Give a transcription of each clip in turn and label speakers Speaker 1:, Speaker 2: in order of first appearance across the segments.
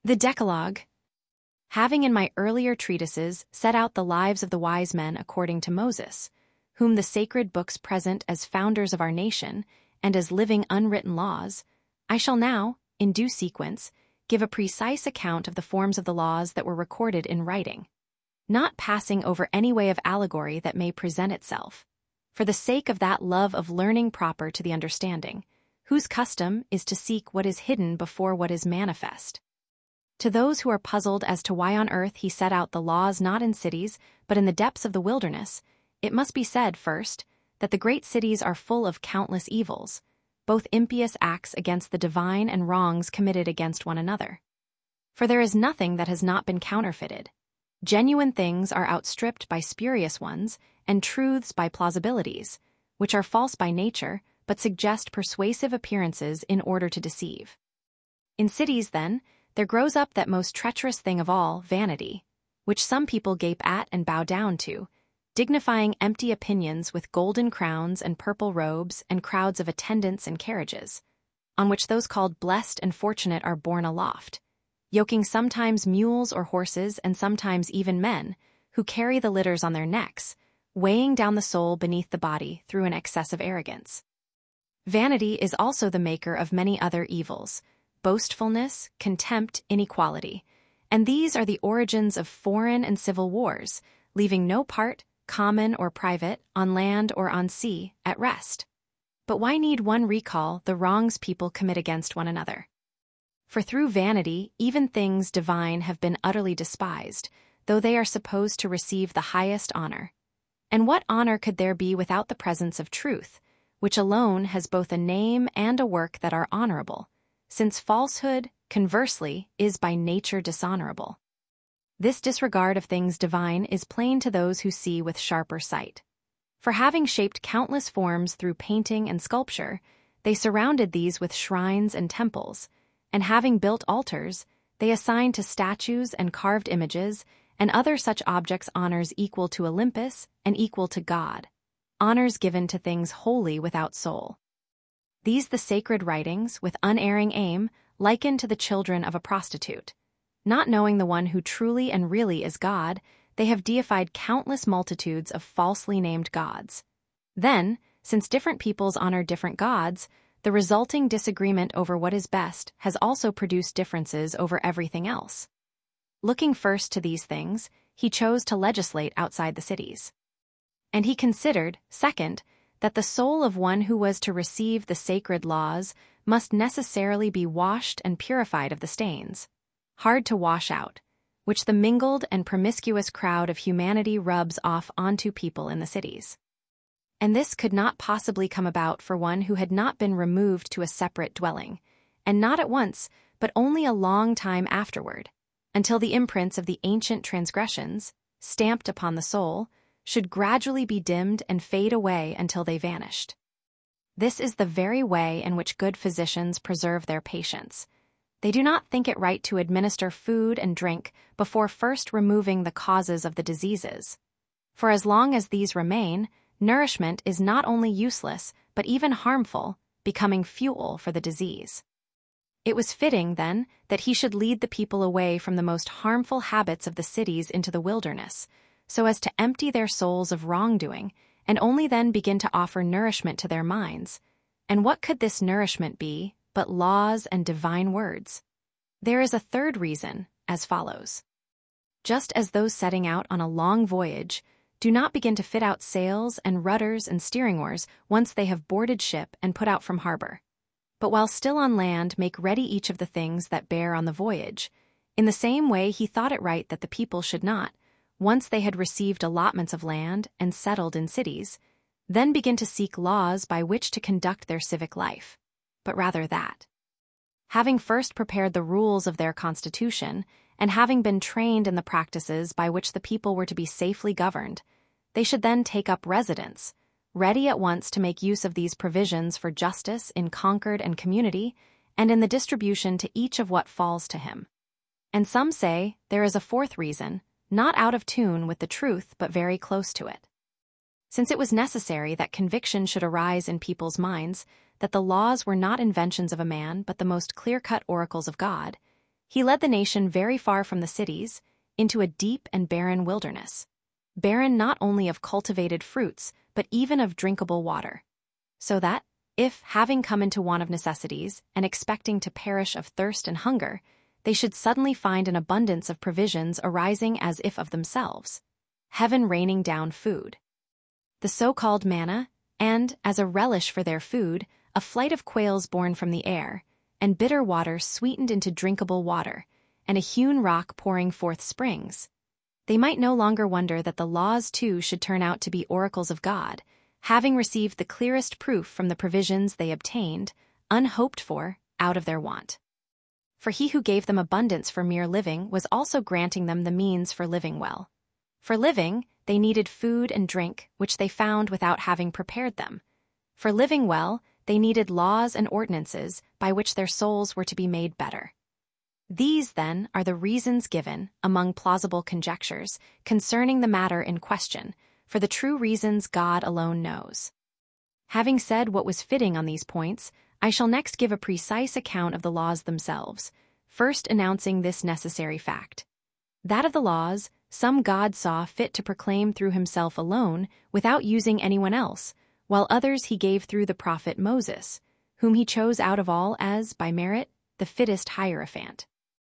Speaker 1: The Decalogue. Having in my earlier treatises set out the lives of the wise men according to Moses, whom the sacred books present as founders of our nation and as living unwritten laws, I shall now, in due sequence, give a precise account of the forms of the laws that were recorded in writing, not passing over any way of allegory that may present itself, for the sake of that love of learning proper to the understanding, whose custom is to seek what is hidden before what is manifest. To those who are puzzled as to why on earth he set out the laws not in cities, but in the depths of the wilderness, it must be said, first, that the great cities are full of countless evils, both impious acts against the divine and wrongs committed against one another. For there is nothing that has not been counterfeited. Genuine things are outstripped by spurious ones, and truths by plausibilities, which are false by nature, but suggest persuasive appearances in order to deceive. In cities, then, there grows up that most treacherous thing of all, vanity, which some people gape at and bow down to, dignifying empty opinions with golden crowns and purple robes and crowds of attendants and carriages, on which those called blessed and fortunate are borne aloft, yoking sometimes mules or horses and sometimes even men, who carry the litters on their necks, weighing down the soul beneath the body through an excess of arrogance. Vanity is also the maker of many other evils, boastfulness, contempt, inequality, and these are the origins of foreign and civil wars, leaving no part, common or private, on land or on sea, at rest. But why need one recall the wrongs people commit against one another? For through vanity, even things divine have been utterly despised, though they are supposed to receive the highest honor. And what honor could there be without the presence of truth, which alone has both a name and a work that are honorable, since falsehood, conversely, is by nature dishonorable. This disregard of things divine is plain to those who see with sharper sight. For having shaped countless forms through painting and sculpture, they surrounded these with shrines and temples, and having built altars, they assigned to statues and carved images and other such objects honors equal to Olympus and equal to God, honors given to things wholly without soul. These the sacred writings, with unerring aim, liken to the children of a prostitute. Not knowing the one who truly and really is God, they have deified countless multitudes of falsely named gods. Then, since different peoples honor different gods, the resulting disagreement over what is best has also produced differences over everything else. Looking first to these things, he chose to legislate outside the cities. And he considered, second, that the soul of one who was to receive the sacred laws must necessarily be washed and purified of the stains, hard to wash out, which the mingled and promiscuous crowd of humanity rubs off onto people in the cities. And this could not possibly come about for one who had not been removed to a separate dwelling, and not at once, but only a long time afterward, until the imprints of the ancient transgressions, stamped upon the soul, should gradually be dimmed and fade away until they vanished. This is the very way in which good physicians preserve their patients. They do not think it right to administer food and drink before first removing the causes of the diseases. For as long as these remain, nourishment is not only useless, but even harmful, becoming fuel for the disease. It was fitting, then, that he should lead the people away from the most harmful habits of the cities into the wilderness, so as to empty their souls of wrongdoing, and only then begin to offer nourishment to their minds. And what could this nourishment be but laws and divine words? There is a third reason, as follows. Just as those setting out on a long voyage do not begin to fit out sails and rudders and steering oars once they have boarded ship and put out from harbor, but while still on land make ready each of the things that bear on the voyage, in the same way he thought it right that the people should not, once they had received allotments of land and settled in cities, then begin to seek laws by which to conduct their civic life, but rather that, having first prepared the rules of their constitution, and having been trained in the practices by which the people were to be safely governed, they should then take up residence, ready at once to make use of these provisions for justice in concord and community, and in the distribution to each of what falls to him. And some say there is a fourth reason, not out of tune with the truth but very close to it. Since it was necessary that conviction should arise in people's minds that the laws were not inventions of a man but the most clear-cut oracles of God, He led the nation very far from the cities, into a deep and barren wilderness, barren not only of cultivated fruits, but even of drinkable water. So that, if, having come into want of necessities, and expecting to perish of thirst and hunger, they should suddenly find an abundance of provisions arising as if of themselves, heaven raining down food, the so-called manna, and, as a relish for their food, a flight of quails born from the air, and bitter water sweetened into drinkable water, and a hewn rock pouring forth springs, they might no longer wonder that the laws too should turn out to be oracles of God, having received the clearest proof from the provisions they obtained, unhoped for, out of their want. For he who gave them abundance for mere living was also granting them the means for living well. For living, they needed food and drink, which they found without having prepared them. For living well, they needed laws and ordinances by which their souls were to be made better. These, then, are the reasons given, among plausible conjectures, concerning the matter in question, for the true reasons God alone knows. Having said what was fitting on these points, I shall next give a precise account of the laws themselves, first announcing this necessary fact: that of the laws, some God saw fit to proclaim through himself alone, without using anyone else, while others he gave through the prophet Moses, whom he chose out of all as, by merit, the fittest hierophant.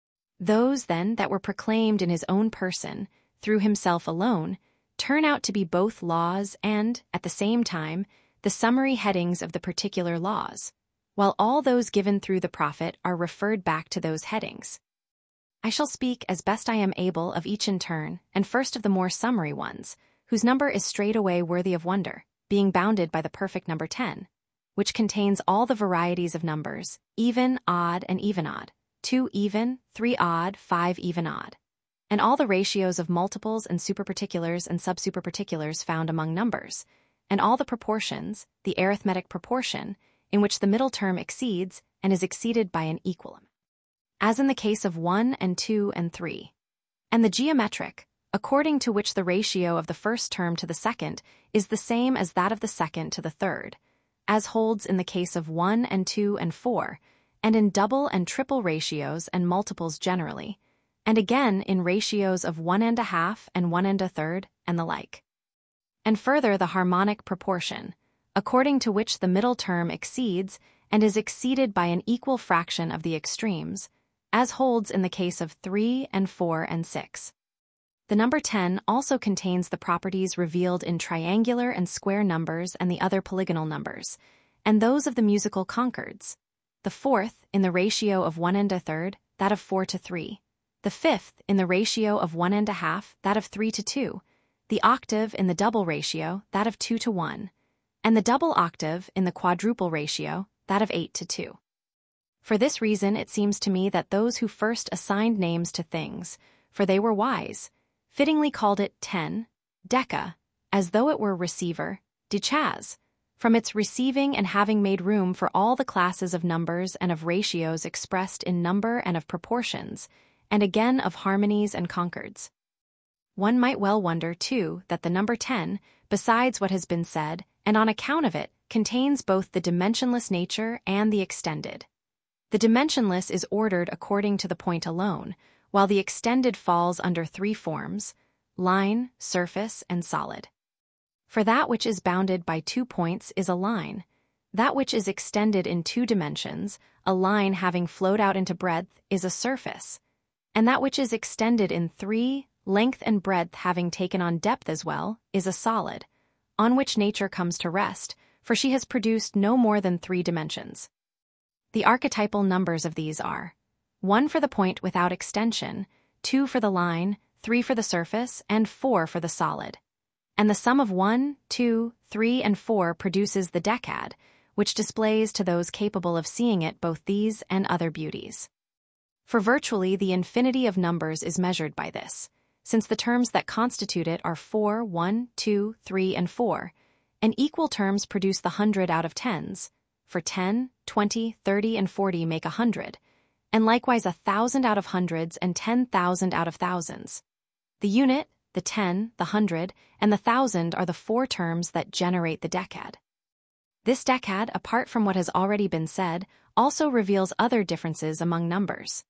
Speaker 1: Those, then, that were proclaimed in his own person, through himself alone, turn out to be both laws and, at the same time, the summary headings of the particular laws, while all those given through the prophet are referred back to those headings. I shall speak as best I am able of each in turn, and first of the more summary ones, whose number is straightway worthy of wonder, being bounded by the perfect number 10, which contains all the varieties of numbers, even, odd, and even odd, 2 even, 3 odd, 5 even odd, and all the ratios of multiples and superparticulars and subsuperparticulars found among numbers, and all the proportions, the arithmetic proportion, in which the middle term exceeds and is exceeded by an equalum, as in the case of 1 and 2 and 3, and the geometric, according to which the ratio of the first term to the second is the same as that of the second to the third, as holds in the case of 1 and 2 and 4, and in double and triple ratios and multiples generally, and again in ratios of 1½ and 1⅓, and the like. And further the harmonic proportion, according to which the middle term exceeds and is exceeded by an equal fraction of the extremes, as holds in the case of 3 and 4 and 6. The number 10 also contains the properties revealed in triangular and square numbers and the other polygonal numbers, and those of the musical concords. The fourth in the ratio of 1⅓, that of 4 to 3. The fifth in the ratio of 1½ that of 3 to 2. The octave in the double ratio, that of 2 to 1. And the double octave in the quadruple ratio, that of 8 to 2. For this reason it seems to me that those who first assigned names to things, for they were wise, fittingly called it 10, deca, as though it were receiver, dechas, from its receiving and having made room for all the classes of numbers and of ratios expressed in number and of proportions, and again of harmonies and concords. One might well wonder, too, that the number 10, besides what has been said, and on account of it, contains both the dimensionless nature and the extended. The dimensionless is ordered according to the point alone, while the extended falls under 3 forms: line, surface, and solid. For that which is bounded by 2 points is a line. That which is extended in 2 dimensions, a line having flowed out into breadth, is a surface. And that which is extended in 3, length and breadth having taken on depth as well, is a solid, on which nature comes to rest, for she has produced no more than 3 dimensions. The archetypal numbers of these are 1 for the point without extension, 2 for the line, 3 for the surface, and 4 for the solid. And the sum of 1, 2, 3, and 4 produces the decad, which displays to those capable of seeing it both these and other beauties. For virtually the infinity of numbers is measured by this, since the terms that constitute it are 4, 1, 2, 3, and 4, and equal terms produce the 100 out of tens, for 10, 20, 30, and 40 make 100, and likewise 1,000 out of hundreds and 10,000 out of thousands. The unit, the 10, the 100, and the 1,000 are the 4 terms that generate the decad. This decad, apart from what has already been said, also reveals other differences among numbers.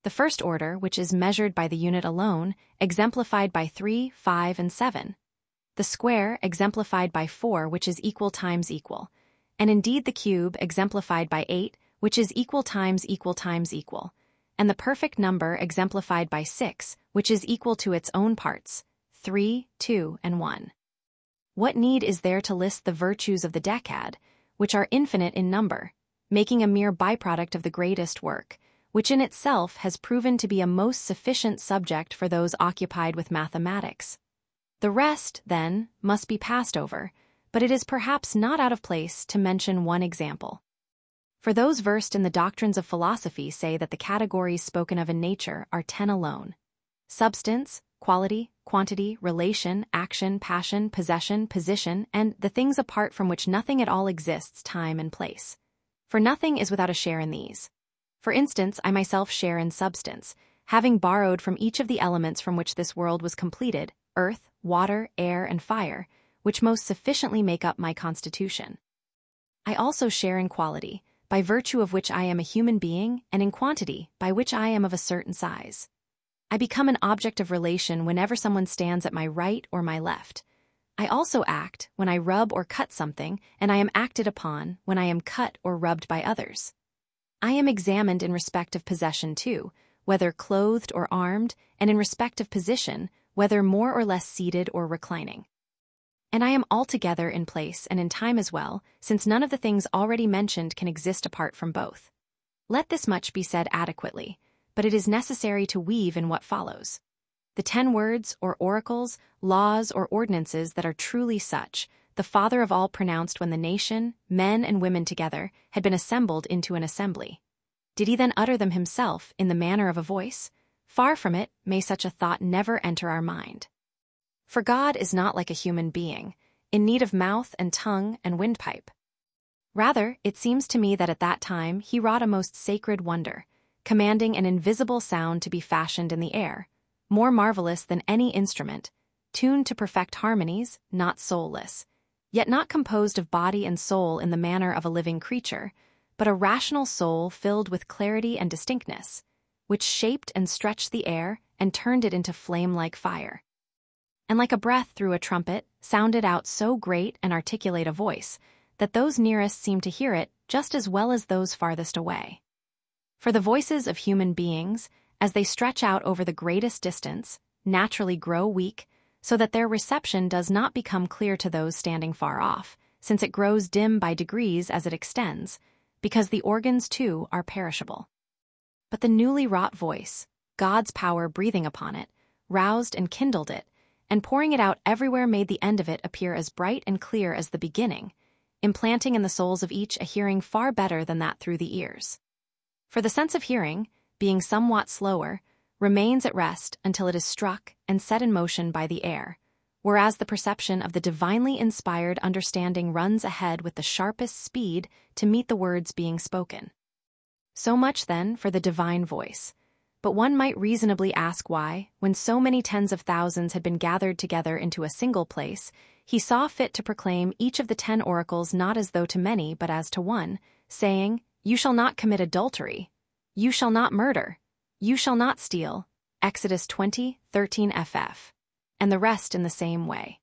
Speaker 1: The first order, which is measured by the unit alone, exemplified by 3, 5, and 7. The square, exemplified by 4, which is equal times equal. And indeed the cube, exemplified by 8, which is equal times equal times equal. And the perfect number, exemplified by 6, which is equal to its own parts, 3, 2, and 1. What need is there to list the virtues of the decad, which are infinite in number, making a mere byproduct of the greatest work, which in itself has proven to be a most sufficient subject for those occupied with mathematics? The rest, then, must be passed over, but it is perhaps not out of place to mention one example. For those versed in the doctrines of philosophy say that the categories spoken of in nature are 10 alone: substance, quality, quantity, relation, action, passion, possession, position, and the things apart from which nothing at all exists, time and place. For nothing is without a share in these. For instance, I myself share in substance, having borrowed from each of the elements from which this world was completed, earth, water, air, and fire, which most sufficiently make up my constitution. I also share in quality, by virtue of which I am a human being, and in quantity, by which I am of a certain size. I become an object of relation whenever someone stands at my right or my left. I also act when I rub or cut something, and I am acted upon when I am cut or rubbed by others. I am examined in respect of possession too, whether clothed or armed, and in respect of position, whether more or less seated or reclining. And I am altogether in place and in time as well, since none of the things already mentioned can exist apart from both. Let this much be said adequately, but it is necessary to weave in what follows. The 10 words, or oracles, laws, or ordinances that are truly such, the Father of all pronounced when the nation, men and women together, had been assembled into an assembly. Did he then utter them himself in the manner of a voice? Far from it, may such a thought never enter our mind. For God is not like a human being, in need of mouth and tongue and windpipe. Rather, it seems to me that at that time he wrought a most sacred wonder, commanding an invisible sound to be fashioned in the air, more marvelous than any instrument, tuned to perfect harmonies, not soulless, yet not composed of body and soul in the manner of a living creature, but a rational soul filled with clarity and distinctness, which shaped and stretched the air and turned it into flame-like fire. And like a breath through a trumpet, sounded out so great and articulate a voice, that those nearest seemed to hear it just as well as those farthest away. For the voices of human beings, as they stretch out over the greatest distance, naturally grow weak, so that their reception does not become clear to those standing far off, since it grows dim by degrees as it extends, because the organs too are perishable. But the newly wrought voice, God's power breathing upon it, roused and kindled it, and pouring it out everywhere made the end of it appear as bright and clear as the beginning, implanting in the souls of each a hearing far better than that through the ears. For the sense of hearing, being somewhat slower, remains at rest until it is struck and set in motion by the air, whereas the perception of the divinely inspired understanding runs ahead with the sharpest speed to meet the words being spoken. So much, then, for the divine voice. But one might reasonably ask why, when so many tens of thousands had been gathered together into a single place, he saw fit to proclaim each of the 10 oracles not as though to many but as to one, saying, "You shall not commit adultery. You shall not murder. You shall not steal." Exodus 20:13 ff. And the rest in the same way.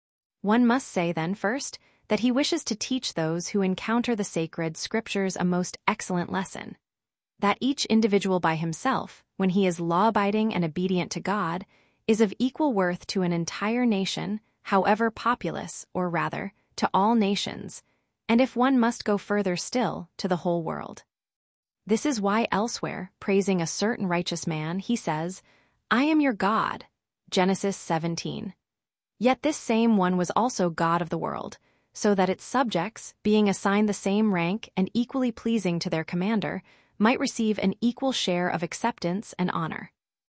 Speaker 1: One must say then first that he wishes to teach those who encounter the sacred scriptures a most excellent lesson. That each individual by himself, when he is law-abiding and obedient to God, is of equal worth to an entire nation, however populous, or rather, to all nations, and if one must go further still, to the whole world. This is why elsewhere, praising a certain righteous man, he says, "I am your God," Genesis 17. Yet this same one was also God of the world, so that its subjects, being assigned the same rank and equally pleasing to their commander, might receive an equal share of acceptance and honor.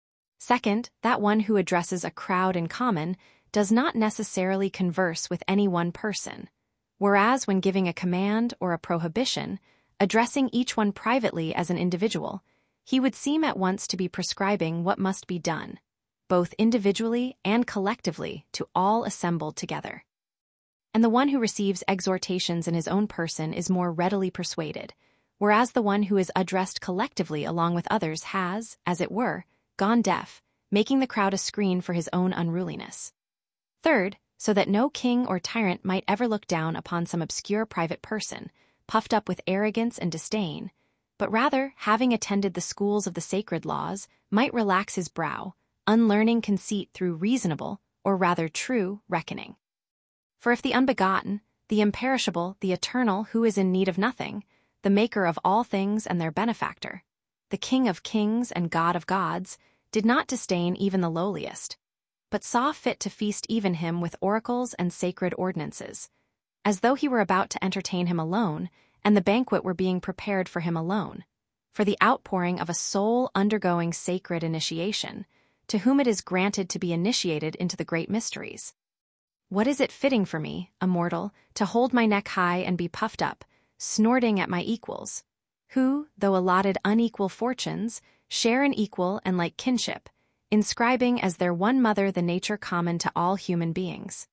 Speaker 1: Second, that one who addresses a crowd in common does not necessarily converse with any one person, whereas when giving a command or a prohibition, addressing each one privately as an individual, he would seem at once to be prescribing what must be done, both individually and collectively, to all assembled together. And the one who receives exhortations in his own person is more readily persuaded, whereas the one who is addressed collectively along with others has, as it were, gone deaf, making the crowd a screen for his own unruliness. Third, so that no king or tyrant might ever look down upon some obscure private person, puffed up with arrogance and disdain, but rather, having attended the schools of the sacred laws, might relax his brow, unlearning conceit through reasonable, or rather true, reckoning. For if the unbegotten, the imperishable, the eternal, who is in need of nothing, the maker of all things and their benefactor, the King of kings and God of gods, did not disdain even the lowliest, but saw fit to feast even him with oracles and sacred ordinances, as though he were about to entertain him alone, and the banquet were being prepared for him alone, for the outpouring of a soul undergoing sacred initiation, to whom it is granted to be initiated into the great mysteries. What is it fitting for me, a mortal, to hold my neck high and be puffed up, snorting at my equals, who, though allotted unequal fortunes, share an equal and like kinship, inscribing as their one mother the nature common to all human beings?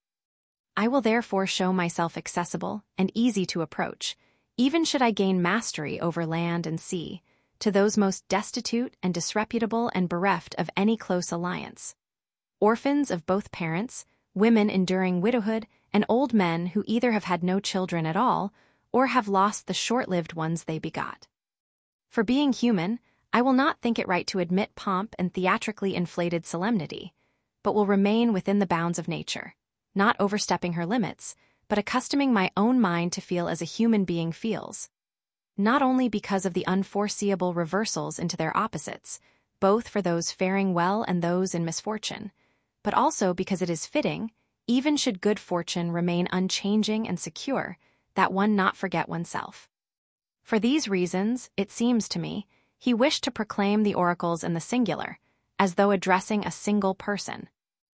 Speaker 1: I will therefore show myself accessible and easy to approach, even should I gain mastery over land and sea, to those most destitute and disreputable and bereft of any close alliance, orphans of both parents, women enduring widowhood, and old men who either have had no children at all or have lost the short-lived ones they begot. For being human, I will not think it right to admit pomp and theatrically inflated solemnity, but will remain within the bounds of nature, not overstepping her limits, but accustoming my own mind to feel as a human being feels, not only because of the unforeseeable reversals into their opposites, both for those faring well and those in misfortune, but also because it is fitting, even should good fortune remain unchanging and secure, that one not forget oneself. For these reasons, it seems to me, he wished to proclaim the oracles in the singular, as though addressing a single person.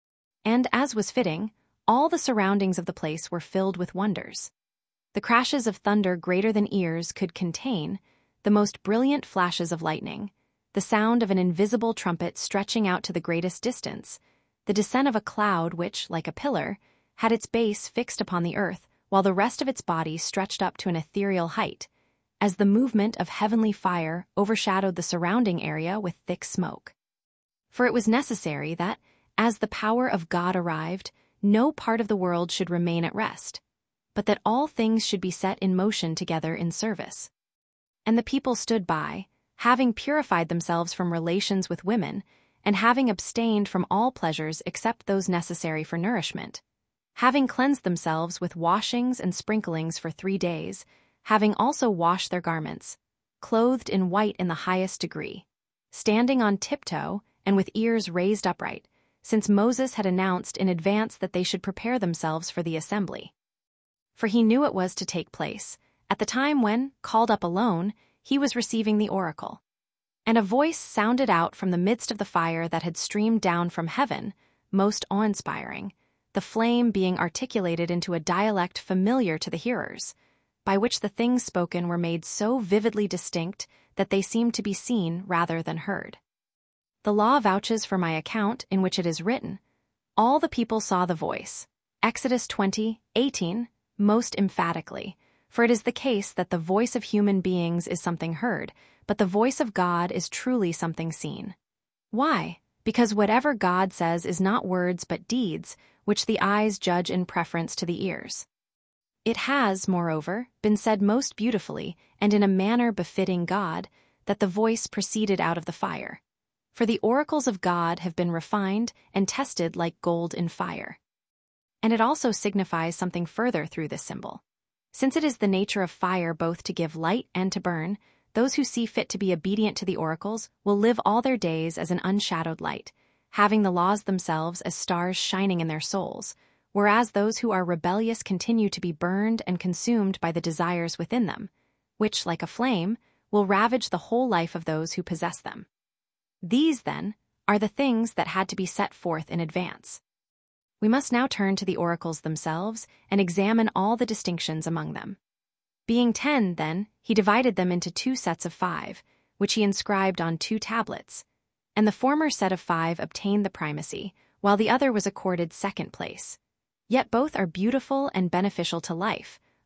Speaker 1: And as was fitting, all the surroundings of the place were filled with wonders. The crashes of thunder greater than ears could contain, the most brilliant flashes of lightning, the sound of an invisible trumpet stretching out to the greatest distance, the descent of a cloud which, like a pillar, had its base fixed upon the earth, while the rest of its body stretched up to an ethereal height, as the movement of heavenly fire overshadowed the surrounding area with thick smoke. For it was necessary that, as the power of God arrived, no part of the world should remain at rest, but that all things should be set in motion together in service. And the people stood by, having purified themselves from relations with women, and having abstained from all pleasures except those necessary for nourishment, having cleansed themselves with washings and sprinklings for 3 days, having also washed their garments, clothed in white in the highest degree, standing on tiptoe and with ears raised upright, since Moses had announced in advance that they should prepare themselves for the assembly. For he knew it was to take place, at the time when, called up alone, he was receiving the oracle. And a voice sounded out from the midst of the fire that had streamed down from heaven, most awe-inspiring, the flame being articulated into a dialect familiar to the hearers, by which the things spoken were made so vividly distinct that they seemed to be seen rather than heard. The law vouches for my account in which it is written, all the people saw the voice, Exodus 20:18, most emphatically, for it is the case that the voice of human beings is something heard, but the voice of God is truly something seen. Why? Because whatever God says is not words but deeds, which the eyes judge in preference to the ears. It has, moreover, been said most beautifully, and in a manner befitting God, that the voice proceeded out of the fire. For the oracles of God have been refined and tested like gold in fire. And it also signifies something further through this symbol. Since it is the nature of fire both to give light and to burn, those who see fit to be obedient to the oracles will live all their days as an unshadowed light, having the laws themselves as stars shining in their souls, whereas those who are rebellious continue to be burned and consumed by the desires within them, which, like a flame, will ravage the whole life of those who possess them. These, then, are the things that had to be set forth in advance. We must now turn to the oracles themselves and examine all the distinctions among them. Being 10, then, he divided them into 2 sets of 5, which he inscribed on 2 tablets, and the former set of 5 obtained the primacy, while the other was accorded second place. Yet both are beautiful and beneficial to life,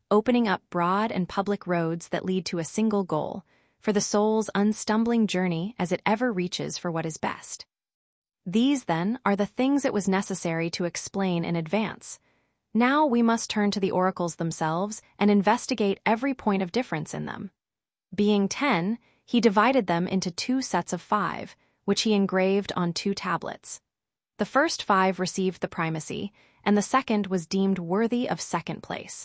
Speaker 1: opening up broad and public roads that lead to a single goal, for the soul's unstumbling journey as it ever reaches for what is best. These, then, are the things it was necessary to explain in advance. Now we must turn to the oracles themselves and investigate every point of difference in them. Being 10, he divided them into 2 sets of 5, which he engraved on 2 tablets. The first 5 received the primacy, and the second was deemed worthy of second place.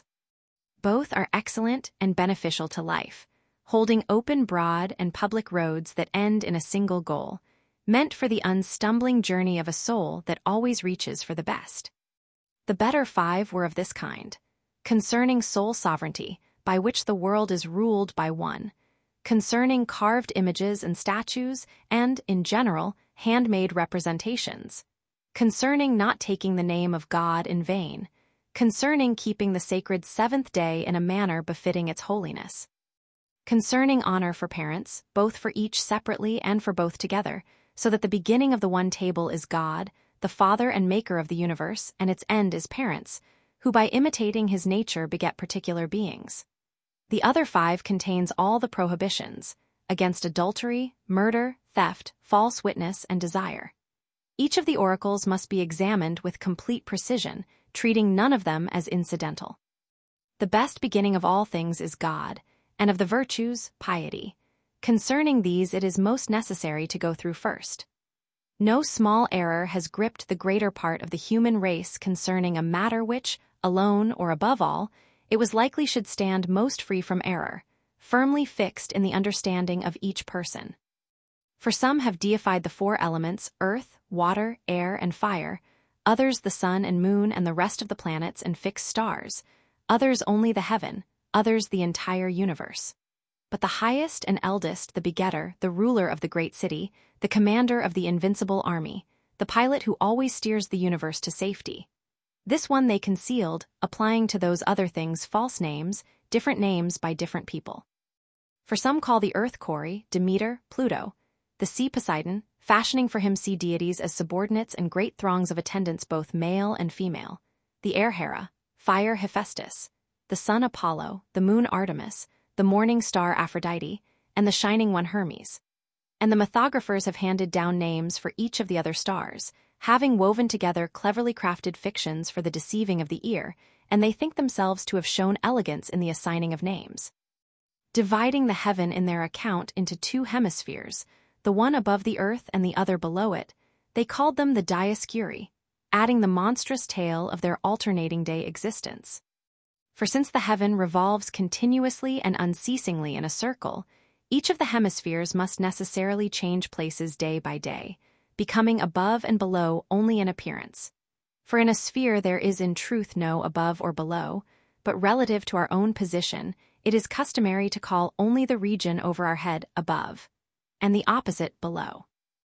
Speaker 1: Both are excellent and beneficial to life, holding open broad and public roads that end in a single goal, meant for the unstumbling journey of a soul that always reaches for the best. The better 5 were of this kind: concerning soul sovereignty, by which the world is ruled by one; concerning carved images and statues, and, in general, handmade representations; concerning not taking the name of God in vain; concerning keeping the sacred 7th day in a manner befitting its holiness; concerning honor for parents, both for each separately and for both together, so that the beginning of the one table is God, the Father and Maker of the universe, and its end is parents, who by imitating his nature beget particular beings. The other 5 contains all the prohibitions against adultery, murder, theft, false witness, and desire. Each of the oracles must be examined with complete precision, treating none of them as incidental. The best beginning of all things is God, and of the virtues, piety. Concerning these it is most necessary to go through first. No small error has gripped the greater part of the human race concerning a matter which, alone or above all, it was likely should stand most free from error, firmly fixed in the understanding of each person. For some have deified the 4 elements, earth, water, air, and fire, others the sun and moon and the rest of the planets and fixed stars, others only the heaven, others the entire universe. But the highest and eldest, the begetter, the ruler of the great city, the commander of the invincible army, the pilot who always steers the universe to safety, this one they concealed, applying to those other things false names, different names by different people. For some call the earth Kori, Demeter, Pluto, the sea Poseidon, fashioning for him sea deities as subordinates and great throngs of attendants both male and female, the air Hera, fire Hephaestus, the sun Apollo, the moon Artemis, the morning star Aphrodite, and the shining one Hermes. And the mythographers have handed down names for each of the other stars, having woven together cleverly crafted fictions for the deceiving of the ear, and they think themselves to have shown elegance in the assigning of names. Dividing the heaven in their account into 2 hemispheres, the one above the earth and the other below it, they called them the Dioscuri, adding the monstrous tale of their alternating day existence. For since the heaven revolves continuously and unceasingly in a circle, each of the hemispheres must necessarily change places day by day, becoming above and below only in appearance. For in a sphere there is in truth no above or below, but relative to our own position, it is customary to call only the region over our head above, and the opposite below.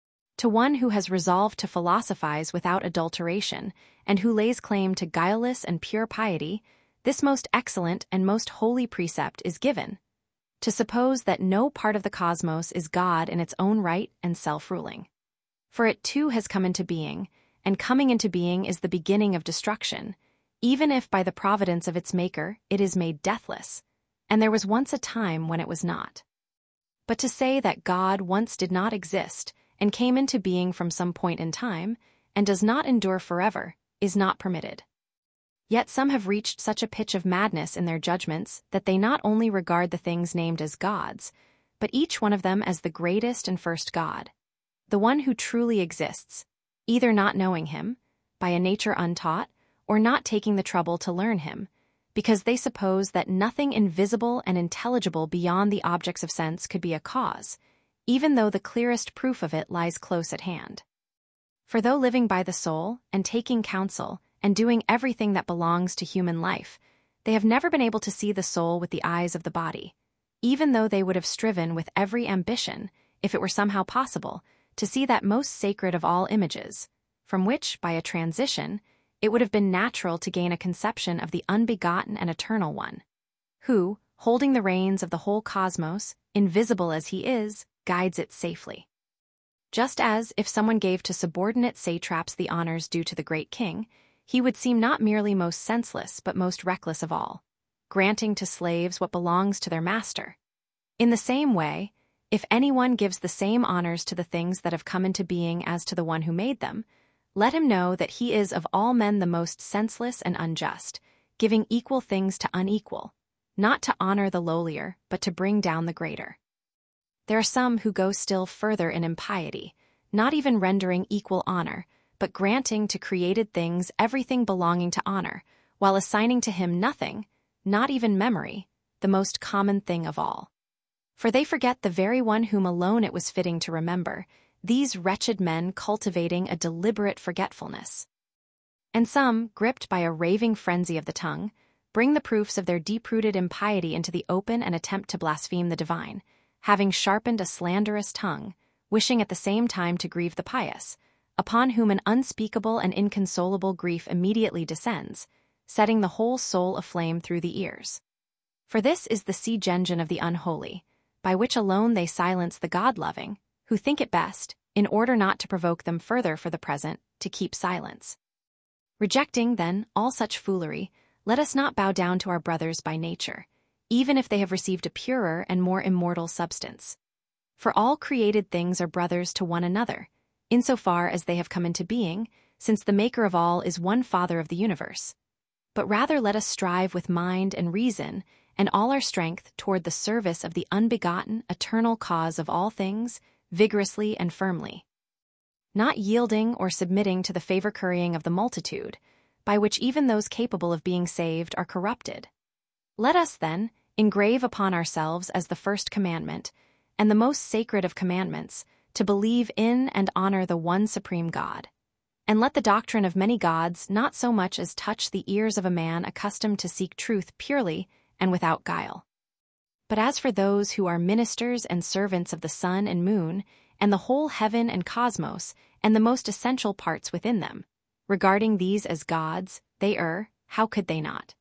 Speaker 1: To one who has resolved to philosophize without adulteration, and who lays claim to guileless and pure piety, this most excellent and most holy precept is given: to suppose that no part of the cosmos is God in its own right and self-ruling. For it too has come into being, and coming into being is the beginning of destruction, even if by the providence of its maker it is made deathless, and there was once a time when it was not. But to say that God once did not exist and came into being from some point in time, and does not endure forever, is not permitted. Yet some have reached such a pitch of madness in their judgments that they not only regard the things named as gods, but each one of them as the greatest and first God, the one who truly exists, either not knowing him, by a nature untaught, or not taking the trouble to learn him, because they suppose that nothing invisible and intelligible beyond the objects of sense could be a cause, even though the clearest proof of it lies close at hand. For though living by the soul, and taking counsel, and doing everything that belongs to human life, they have never been able to see the soul with the eyes of the body, even though they would have striven with every ambition, if it were somehow possible, to see that most sacred of all images, from which, by a transition, it would have been natural to gain a conception of the unbegotten and eternal one, who, holding the reins of the whole cosmos, invisible as he is, guides it safely. Just as, if someone gave to subordinate satraps the honors due to the great king, he would seem not merely most senseless but most reckless of all. granting to slaves what belongs to their master. In the same way, if anyone gives the same honors to the things that have come into being as to the one who made them, let him know that he is of all men the most senseless and unjust, giving equal things to unequal, not to honor the lowlier, but to bring down the greater. There are some who go still further in impiety, not even rendering equal honor, but granting to created things everything belonging to honor, while assigning to him nothing, not even memory, the most common thing of all. For they forget the very one whom alone it was fitting to remember, these wretched men cultivating a deliberate forgetfulness. And some, gripped by a raving frenzy of the tongue, bring the proofs of their deep-rooted impiety into the open and attempt to blaspheme the divine, having sharpened a slanderous tongue, wishing at the same time to grieve the pious, upon whom an unspeakable and inconsolable grief immediately descends, setting the whole soul aflame through the ears. For this is the siege engine of the unholy, by which alone they silence the God-loving, who think it best, in order not to provoke them further for the present, to keep silence. Rejecting, then, all such foolery, let us not bow down to our brothers by nature, even if they have received a purer and more immortal substance. For all created things are brothers to one another, insofar as they have come into being, since the Maker of all is one Father of the universe. But rather let us strive with mind and reason and all our strength toward the service of the unbegotten, eternal cause of all things, vigorously and firmly. Not yielding or submitting to the favor-currying of the multitude, by which even those capable of being saved are corrupted. Let us, then, engrave upon ourselves as the first commandment, and the most sacred of commandments, to believe in and honor the one supreme God. And let the doctrine of many gods not so much as touch the ears of a man accustomed to seek truth purely and without guile. But as for those who are ministers and servants of the sun and moon, and the whole heaven and cosmos, and the most essential parts within them, regarding these as gods, they err, how could they not?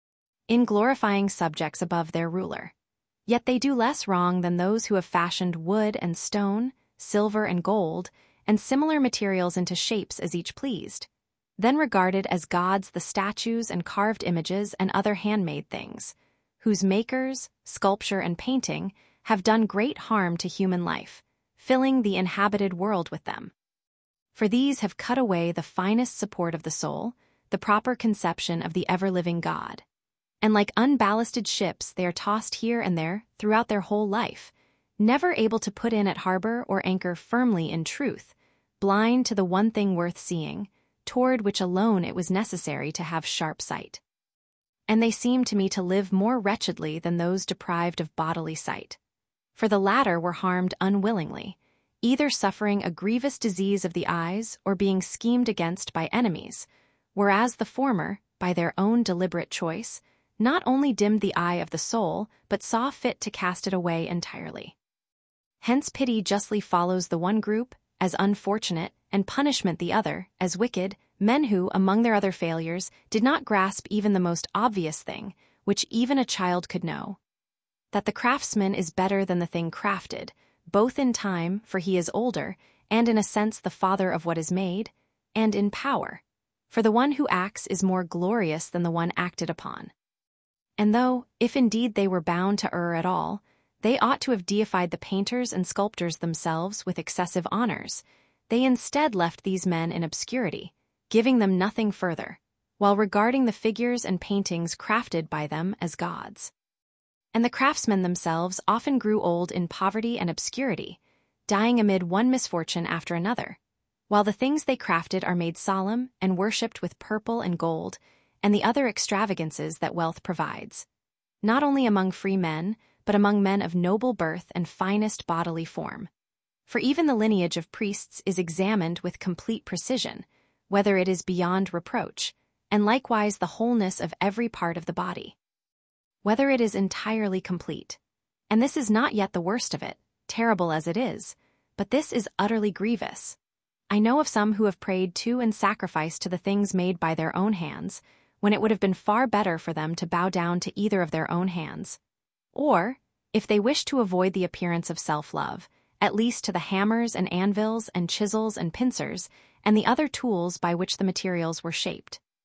Speaker 1: In glorifying subjects above their ruler. Yet they do less wrong than those who have fashioned wood and stone, silver and gold, and similar materials into shapes as each pleased, then regarded as gods the statues and carved images and other handmade things, whose makers, sculpture and painting, have done great harm to human life, filling the inhabited world with them. For these have cut away the finest support of the soul, the proper conception of the ever-living God. And like unballasted ships they are tossed here and there throughout their whole life, never able to put in at harbor or anchor firmly in truth, blind to the one thing worth seeing, toward which alone it was necessary to have sharp sight. And they seem to me to live more wretchedly than those deprived of bodily sight. For the latter were harmed unwillingly, either suffering a grievous disease of the eyes or being schemed against by enemies, whereas the former, by their own deliberate choice, not only dimmed the eye of the soul, but saw fit to cast it away entirely. Hence pity justly follows the one group, as unfortunate, and punishment the other, as wicked, men who, among their other failures, did not grasp even the most obvious thing, which even a child could know. That the craftsman is better than the thing crafted, both in time, for he is older, and in a sense the father of what is made, and in power, for the one who acts is more glorious than the one acted upon. And though, if indeed they were bound to err at all, they ought to have deified the painters and sculptors themselves with excessive honors, they instead left these men in obscurity, giving them nothing further, while regarding the figures and paintings crafted by them as gods. And the craftsmen themselves often grew old in poverty and obscurity, dying amid one misfortune after another, while the things they crafted are made solemn and worshipped with purple and gold, and the other extravagances that wealth provides, not only among free men, but among men of noble birth and finest bodily form. For even the lineage of priests is examined with complete precision, whether it is beyond reproach, and likewise the wholeness of every part of the body, whether it is entirely complete. And this is not yet the worst of it, terrible as it is, but this is utterly grievous. I know of some who have prayed to and sacrificed to the things made by their own hands, when it would have been far better for them to bow down to either of their own hands, or, if they wish to avoid the appearance of self-love, at least to the hammers and anvils and chisels and pincers and the other tools by which the materials were shaped.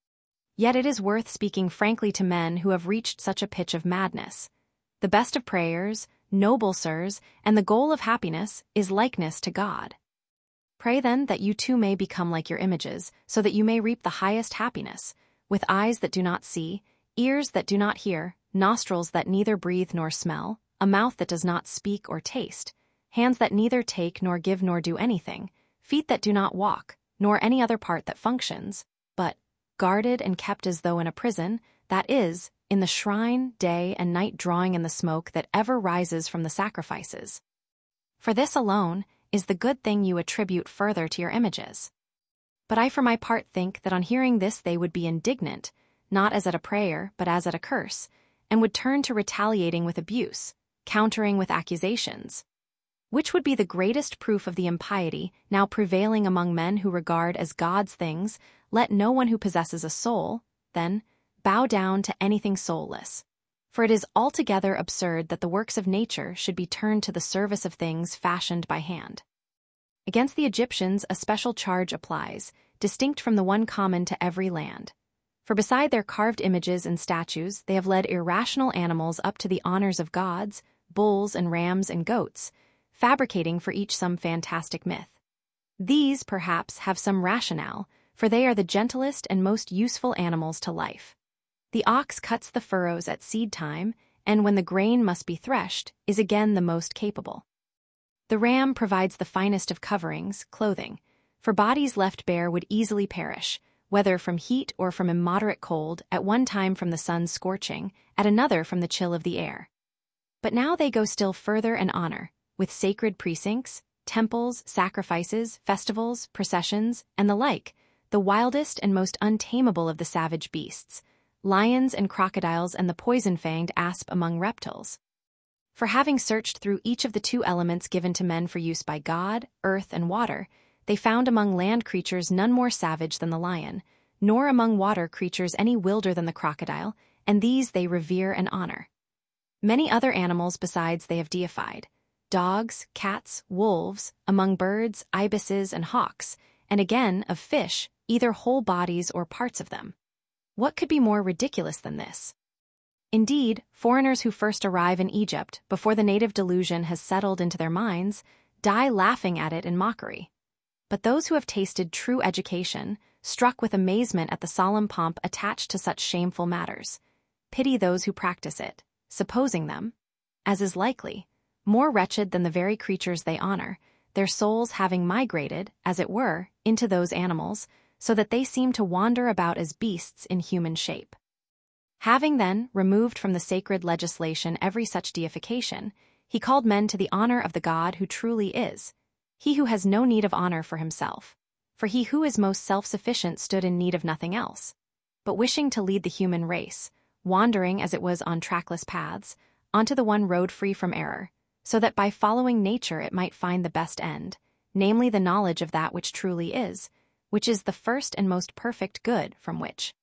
Speaker 1: Yet it is worth speaking frankly to men who have reached such a pitch of madness. The best of prayers, noble sirs, and the goal of happiness is likeness to God. Pray then that you too may become like your images, so that you may reap the highest happiness, with eyes that do not see, ears that do not hear, nostrils that neither breathe nor smell, a mouth that does not speak or taste, hands that neither take nor give nor do anything, feet that do not walk, nor any other part that functions, but, guarded and kept as though in a prison, that is, in the shrine, day and night drawing in the smoke that ever rises from the sacrifices. For this alone is the good thing you attribute further to your images. But I for my part think that on hearing this they would be indignant, not as at a prayer, but as at a curse, and would turn to retaliating with abuse, countering with accusations. Which would be the greatest proof of the impiety now prevailing among men who regard as God's things, let no one who possesses a soul, then, bow down to anything soulless. For it is altogether absurd that the works of nature should be turned to the service of things fashioned by hand. Against the Egyptians a special charge applies, distinct from the one common to every land. For beside their carved images and statues, they have led irrational animals up to the honors of gods, bulls and rams and goats, fabricating for each some fantastic myth. These, perhaps, have some rationale, for they are the gentlest and most useful animals to life. The ox cuts the furrows at seed time, and when the grain must be threshed, is again the most capable. The ram provides the finest of coverings, clothing, for bodies left bare would easily perish, whether from heat or from immoderate cold, at one time from the sun's scorching, at another from the chill of the air. But now they go still further in honor, with sacred precincts, temples, sacrifices, festivals, processions, and the like, the wildest and most untamable of the savage beasts, lions and crocodiles and the poison-fanged asp among reptiles. For having searched through each of the two elements given to men for use by God, earth and water, they found among land creatures none more savage than the lion, nor among water creatures any wilder than the crocodile, and these they revere and honor. Many other animals besides they have deified: dogs, cats, wolves, among birds, ibises and hawks, and again, of fish, either whole bodies or parts of them. What could be more ridiculous than this? Indeed, foreigners who first arrive in Egypt, before the native delusion has settled into their minds, die laughing at it in mockery. But those who have tasted true education, struck with amazement at the solemn pomp attached to such shameful matters, pity those who practice it, supposing them, as is likely, more wretched than the very creatures they honor, their souls having migrated, as it were, into those animals, so that they seem to wander about as beasts in human shape. Having then removed from the sacred legislation every such deification, he called men to the honor of the God who truly is, he who has no need of honor for himself, for he who is most self-sufficient stood in need of nothing else, but wishing to lead the human race, wandering as it was on trackless paths, onto the one road free from error, so that by following nature it might find the best end, namely the knowledge of that which truly is, which is the first and most perfect good from which,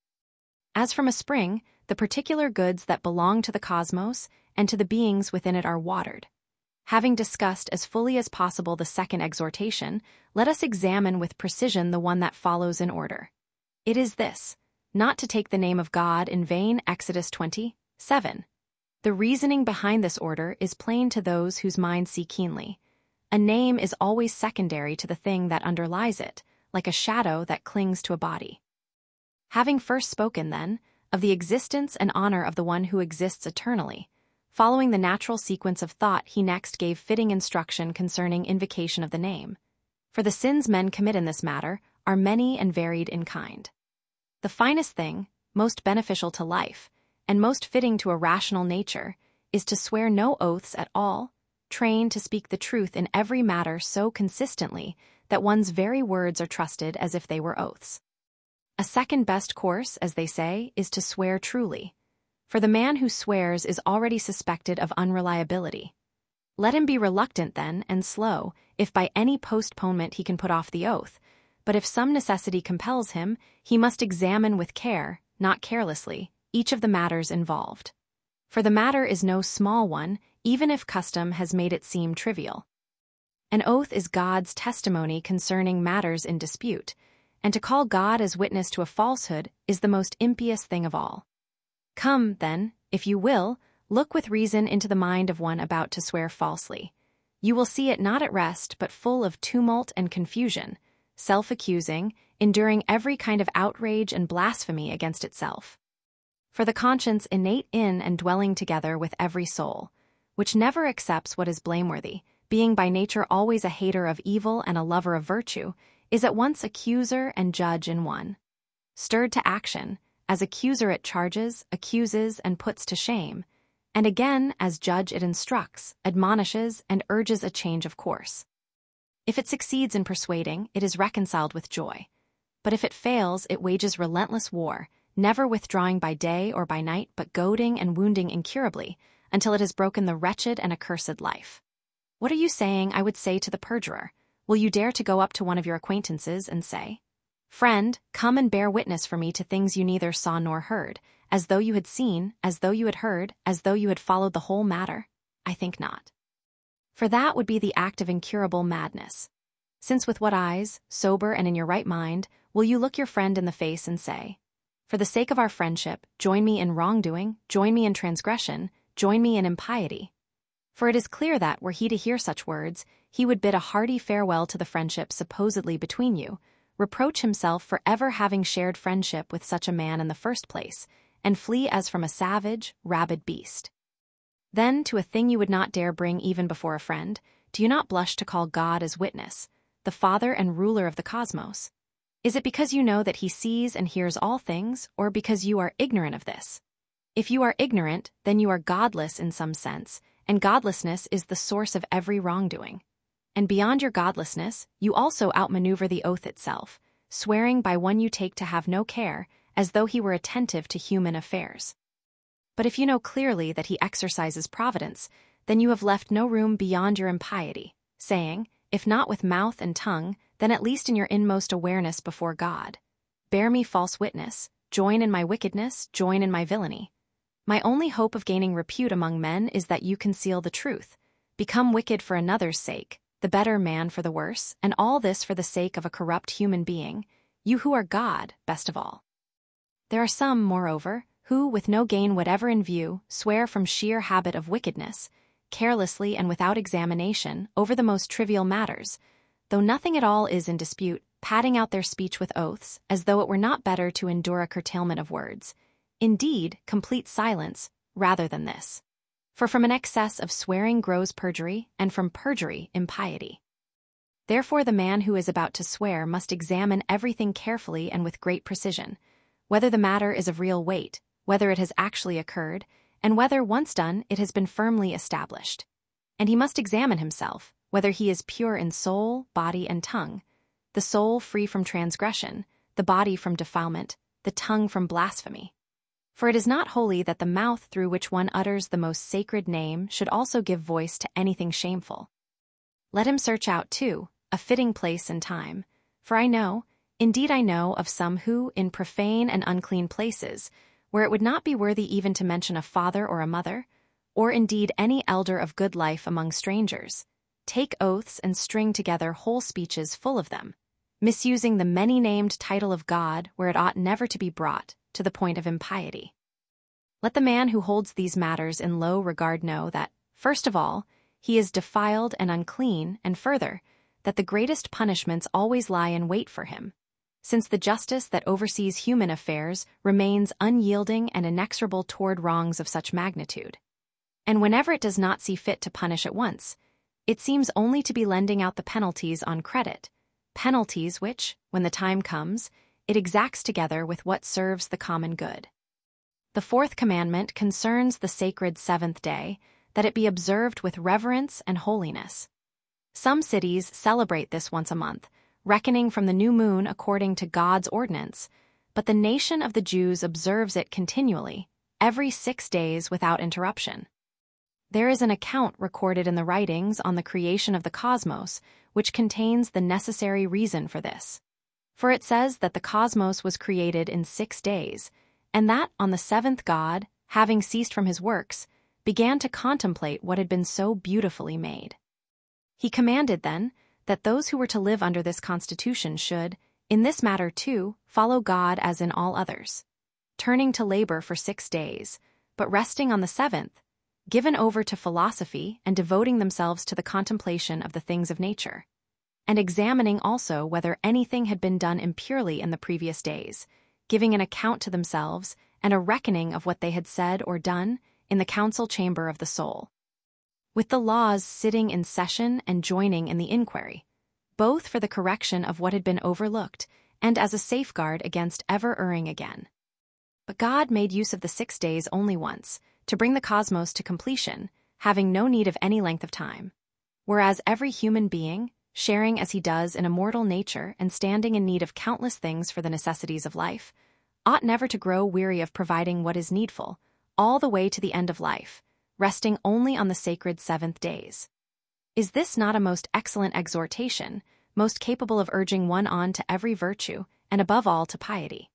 Speaker 1: as from a spring, the particular goods that belong to the cosmos and to the beings within it are watered. Having discussed as fully as possible the second exhortation, let us examine with precision the one that follows in order. It is this: not to take the name of God in vain. Exodus 20:7. The reasoning behind this order is plain to those whose minds see keenly. A name is always secondary to the thing that underlies it, like a shadow that clings to a body. Having first spoken, then, of the existence and honor of the one who exists eternally, following the natural sequence of thought, he next gave fitting instruction concerning invocation of the name. For the sins men commit in this matter are many and varied in kind. The finest thing, most beneficial to life, and most fitting to a rational nature, is to swear no oaths at all, trained to speak the truth in every matter so consistently that one's very words are trusted as if they were oaths. A second best course, as they say, is to swear truly, for the man who swears is already suspected of unreliability. Let him be reluctant then and slow, if by any postponement he can put off the oath, but if some necessity compels him, he must examine with care, not carelessly, each of the matters involved. For the matter is no small one, even if custom has made it seem trivial. An oath is God's testimony concerning matters in dispute, and to call God as witness to a falsehood is the most impious thing of all. Come, then, if you will, look with reason into the mind of one about to swear falsely. You will see it not at rest, but full of tumult and confusion, self-accusing, enduring every kind of outrage and blasphemy against itself. For the conscience innate in and dwelling together with every soul, which never accepts what is blameworthy, being by nature always a hater of evil and a lover of virtue, is at once accuser and judge in one. Stirred to action, as accuser it charges, accuses, and puts to shame, and again as judge it instructs, admonishes, and urges a change of course. If it succeeds in persuading, it is reconciled with joy. But if it fails, it wages relentless war, never withdrawing by day or by night, but goading and wounding incurably, until it has broken the wretched and accursed life. What are you saying? I would say to the perjurer. Will you dare to go up to one of your acquaintances and say, "Friend, come and bear witness for me to things you neither saw nor heard, as though you had seen, as though you had heard, as though you had followed the whole matter"? I think not. For that would be the act of incurable madness. Since with what eyes, sober and in your right mind, will you look your friend in the face and say, "For the sake of our friendship, join me in wrongdoing, join me in transgression, join me in impiety"? For it is clear that, were he to hear such words, he would bid a hearty farewell to the friendship supposedly between you, reproach himself for ever having shared friendship with such a man in the first place, and flee as from a savage, rabid beast. Then, to a thing you would not dare bring even before a friend, do you not blush to call God as witness, the Father and ruler of the cosmos? Is it because you know that he sees and hears all things, or because you are ignorant of this? If you are ignorant, then you are godless in some sense, and godlessness is the source of every wrongdoing. And beyond your godlessness, you also outmaneuver the oath itself, swearing by one you take to have no care, as though he were attentive to human affairs. But if you know clearly that he exercises providence, then you have left no room beyond your impiety, saying, if not with mouth and tongue, then at least in your inmost awareness before God, "Bear me false witness, join in my wickedness, join in my villainy. My only hope of gaining repute among men is that you conceal the truth, become wicked for another's sake, the better man for the worse, and all this for the sake of a corrupt human being, you who are God, best of all." There are some, moreover, who, with no gain whatever in view, swear from sheer habit of wickedness, carelessly and without examination, over the most trivial matters, though nothing at all is in dispute, padding out their speech with oaths, as though it were not better to endure a curtailment of words. Indeed, complete silence, rather than this. For from an excess of swearing grows perjury, and from perjury impiety. Therefore the man who is about to swear must examine everything carefully and with great precision, whether the matter is of real weight, whether it has actually occurred, and whether, once done, it has been firmly established. And he must examine himself, whether he is pure in soul, body, and tongue, the soul free from transgression, the body from defilement, the tongue from blasphemy. For it is not holy that the mouth through which one utters the most sacred name should also give voice to anything shameful. Let him search out, too, a fitting place and time, for I know, indeed I know, of some who, in profane and unclean places, where it would not be worthy even to mention a father or a mother, or indeed any elder of good life among strangers, take oaths and string together whole speeches full of them, misusing the many-named title of God where it ought never to be brought, to the point of impiety. Let the man who holds these matters in low regard know that, first of all, he is defiled and unclean, and further, that the greatest punishments always lie in wait for him, since the justice that oversees human affairs remains unyielding and inexorable toward wrongs of such magnitude. And whenever it does not see fit to punish at once, it seems only to be lending out the penalties on credit, penalties which, when the time comes, it exacts together with what serves the common good. The fourth commandment concerns the sacred seventh day, that it be observed with reverence and holiness. Some cities celebrate this once a month, reckoning from the new moon according to God's ordinance, but the nation of the Jews observes it continually, every 6 days without interruption. There is an account recorded in the writings on the creation of the cosmos, which contains the necessary reason for this. For it says that the cosmos was created in 6 days, and that on the seventh God, having ceased from his works, began to contemplate what had been so beautifully made. He commanded, then, that those who were to live under this constitution should, In this matter, too, follow God as in all others, turning to labor for 6 days, but resting on the seventh, given over to philosophy and devoting themselves to the contemplation of the things of nature, and examining also whether anything had been done impurely in the previous days, giving an account to themselves and a reckoning of what they had said or done in the council chamber of the soul, with the laws sitting in session and joining in the inquiry, both for the correction of what had been overlooked and as a safeguard against ever erring again. But God made use of the 6 days only once, to bring the cosmos to completion, having no need of any length of time. Whereas every human being, sharing as he does in a mortal nature and standing in need of countless things for the necessities of life, ought never to grow weary of providing what is needful, all the way to the end of life, resting only on the sacred 7th days. Is this not a most excellent exhortation, most capable of urging one on to every virtue, and above all to piety?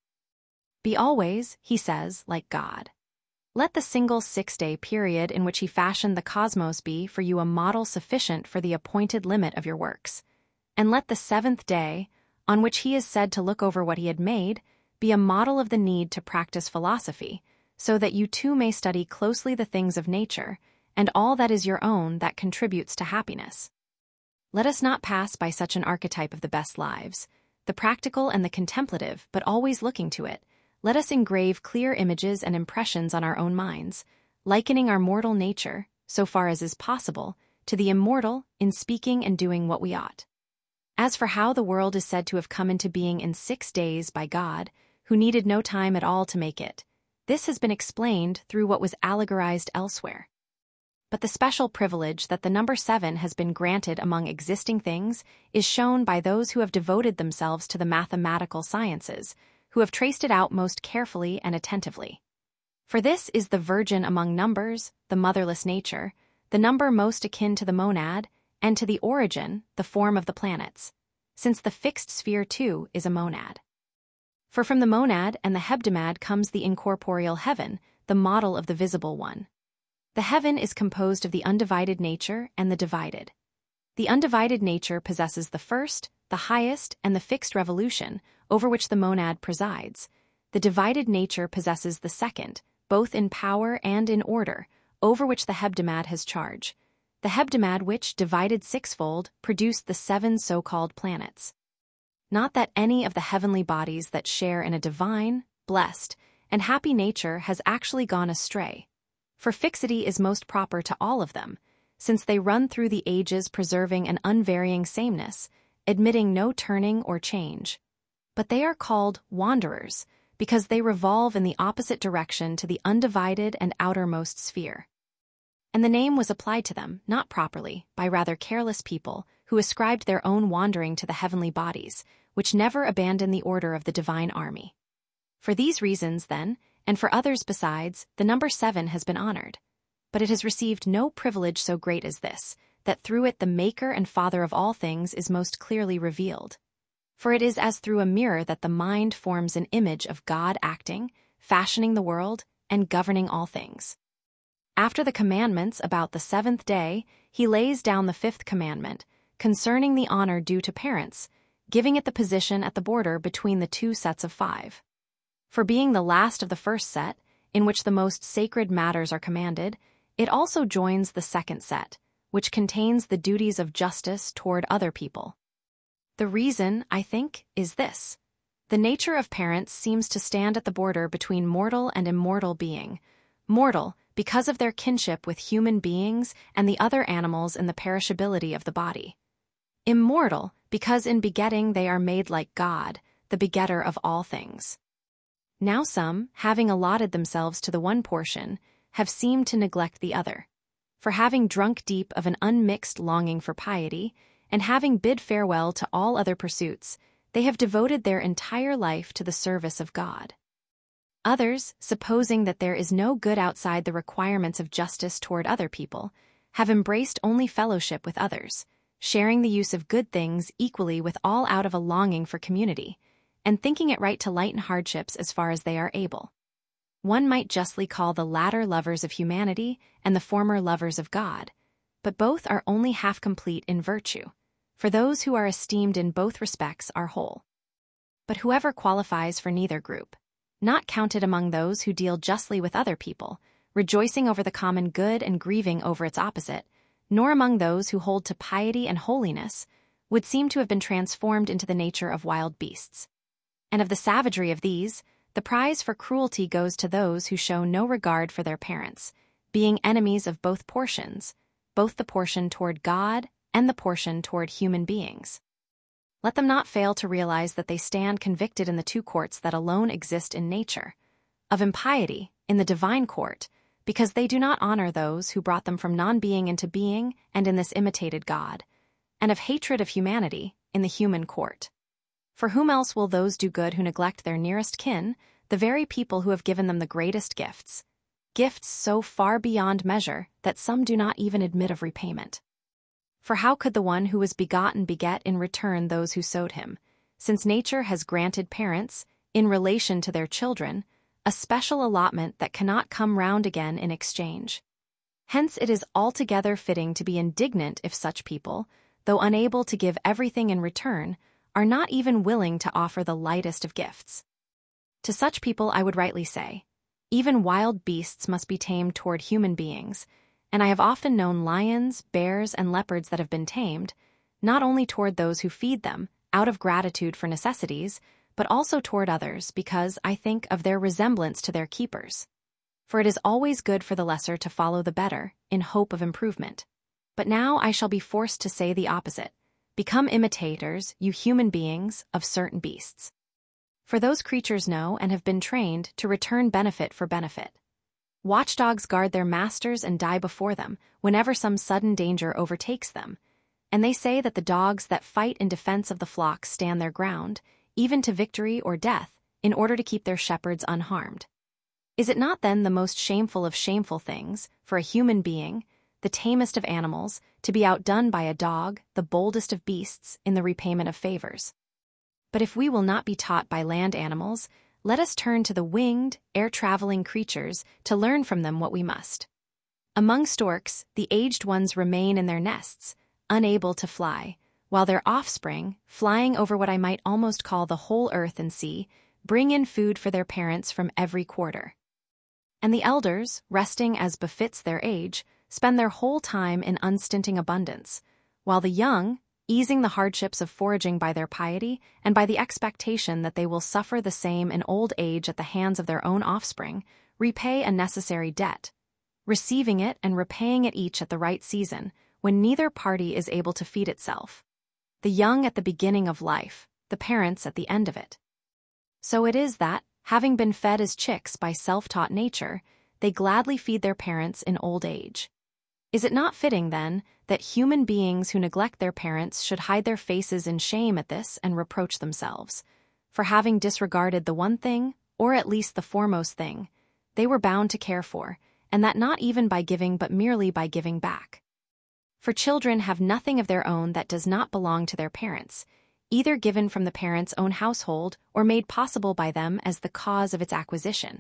Speaker 1: Be always, he says, like God. Let the single 6-day period in which he fashioned the cosmos be for you a model sufficient for the appointed limit of your works, and let the 7th day, on which he is said to look over what he had made, be a model of the need to practice philosophy, so that you too may study closely the things of nature, and all that is your own that contributes to happiness. Let us not pass by such an archetype of the best lives, the practical and the contemplative, but always looking to it. Let us engrave clear images and impressions on our own minds, likening our mortal nature, so far as is possible, to the immortal in speaking and doing what we ought. As for how the world is said to have come into being in 6 days by God, who needed no time at all to make it, this has been explained through what was allegorized elsewhere. But the special privilege that the number 7 has been granted among existing things is shown by those who have devoted themselves to the mathematical sciences, who have traced it out most carefully and attentively. For this is the virgin among numbers, the motherless nature, the number most akin to the monad, and to the origin, the form of the planets, since the fixed sphere too is a monad. For from the monad and the hebdomad comes the incorporeal heaven, the model of the visible one. The heaven is composed of the undivided nature and the divided. The undivided nature possesses the first, the highest, and the fixed revolution, over which the monad presides. The divided nature possesses the second, both in power and in order, over which the hebdomad has charge. The hebdomad which, divided sixfold, produced the 7 so-called planets. Not that any of the heavenly bodies that share in a divine, blessed, and happy nature has actually gone astray, for fixity is most proper to all of them, since they run through the ages preserving an unvarying sameness, admitting no turning or change. But they are called wanderers, because they revolve in the opposite direction to the undivided and outermost sphere. And the name was applied to them, not properly, by rather careless people, who ascribed their own wandering to the heavenly bodies, which never abandon the order of the divine army. For these reasons, then, and for others besides, the number 7 has been honored. But it has received no privilege so great as this, that through it the Maker and Father of all things is most clearly revealed. For it is as through a mirror that the mind forms an image of God acting, fashioning the world, and governing all things. After the commandments about the 7th day, he lays down the 5th commandment, concerning the honor due to parents, giving it the position at the border between the 2 sets of 5. For being the last of the first set, in which the most sacred matters are commanded, it also joins the 2nd set, which contains the duties of justice toward other people. The reason, I think, is this. The nature of parents seems to stand at the border between mortal and immortal being. Mortal, because of their kinship with human beings and the other animals in the perishability of the body. Immortal, because in begetting they are made like God, the begetter of all things. Now some, having allotted themselves to the one portion, have seemed to neglect the other. For having drunk deep of an unmixed longing for piety, and having bid farewell to all other pursuits, they have devoted their entire life to the service of God. Others, supposing that there is no good outside the requirements of justice toward other people, have embraced only fellowship with others, sharing the use of good things equally with all out of a longing for community, and thinking it right to lighten hardships as far as they are able. One might justly call the latter lovers of humanity and the former lovers of God, but both are only half complete in virtue, for those who are esteemed in both respects are whole. But whoever qualifies for neither group, not counted among those who deal justly with other people, rejoicing over the common good and grieving over its opposite, nor among those who hold to piety and holiness, would seem to have been transformed into the nature of wild beasts. And of the savagery of these, the prize for cruelty goes to those who show no regard for their parents, being enemies of both portions, both the portion toward God and the portion toward human beings. Let them not fail to realize that they stand convicted in the two courts that alone exist in nature, of impiety in the divine court, because they do not honor those who brought them from non-being into being and in this imitated God, and of hatred of humanity in the human court. For whom else will those do good who neglect their nearest kin, the very people who have given them the greatest gifts, gifts so far beyond measure that some do not even admit of repayment? For how could the one who was begotten beget in return those who sowed him, since nature has granted parents, in relation to their children, a special allotment that cannot come round again in exchange? Hence it is altogether fitting to be indignant if such people, though unable to give everything in return, are not even willing to offer the lightest of gifts. To such people I would rightly say, even wild beasts must be tamed toward human beings, and I have often known lions, bears, and leopards that have been tamed, not only toward those who feed them, out of gratitude for necessities, but also toward others because, I think, of their resemblance to their keepers. For it is always good for the lesser to follow the better, in hope of improvement. But now I shall be forced to say the opposite. Become imitators, you human beings, of certain beasts. For those creatures know and have been trained to return benefit for benefit. Watchdogs guard their masters and die before them whenever some sudden danger overtakes them, and they say that the dogs that fight in defense of the flock stand their ground, even to victory or death, in order to keep their shepherds unharmed. Is it not then the most shameful of shameful things, for a human being, the tamest of animals, to be outdone by a dog, the boldest of beasts, in the repayment of favors? But if we will not be taught by land animals, let us turn to the winged, air-traveling creatures to learn from them what we must. Among storks, the aged ones remain in their nests, unable to fly, while their offspring, flying over what I might almost call the whole earth and sea, bring in food for their parents from every quarter. And the elders, resting as befits their age, spend their whole time in unstinting abundance, while the young, easing the hardships of foraging by their piety and by the expectation that they will suffer the same in old age at the hands of their own offspring, repay a necessary debt, receiving it and repaying it each at the right season, when neither party is able to feed itself. The young at the beginning of life, the parents at the end of it. So it is that, having been fed as chicks by self-taught nature, they gladly feed their parents in old age. Is it not fitting, then, that human beings who neglect their parents should hide their faces in shame at this and reproach themselves, for having disregarded the one thing, or at least the foremost thing, they were bound to care for, and that not even by giving but merely by giving back? For children have nothing of their own that does not belong to their parents, either given from the parents' own household or made possible by them as the cause of its acquisition.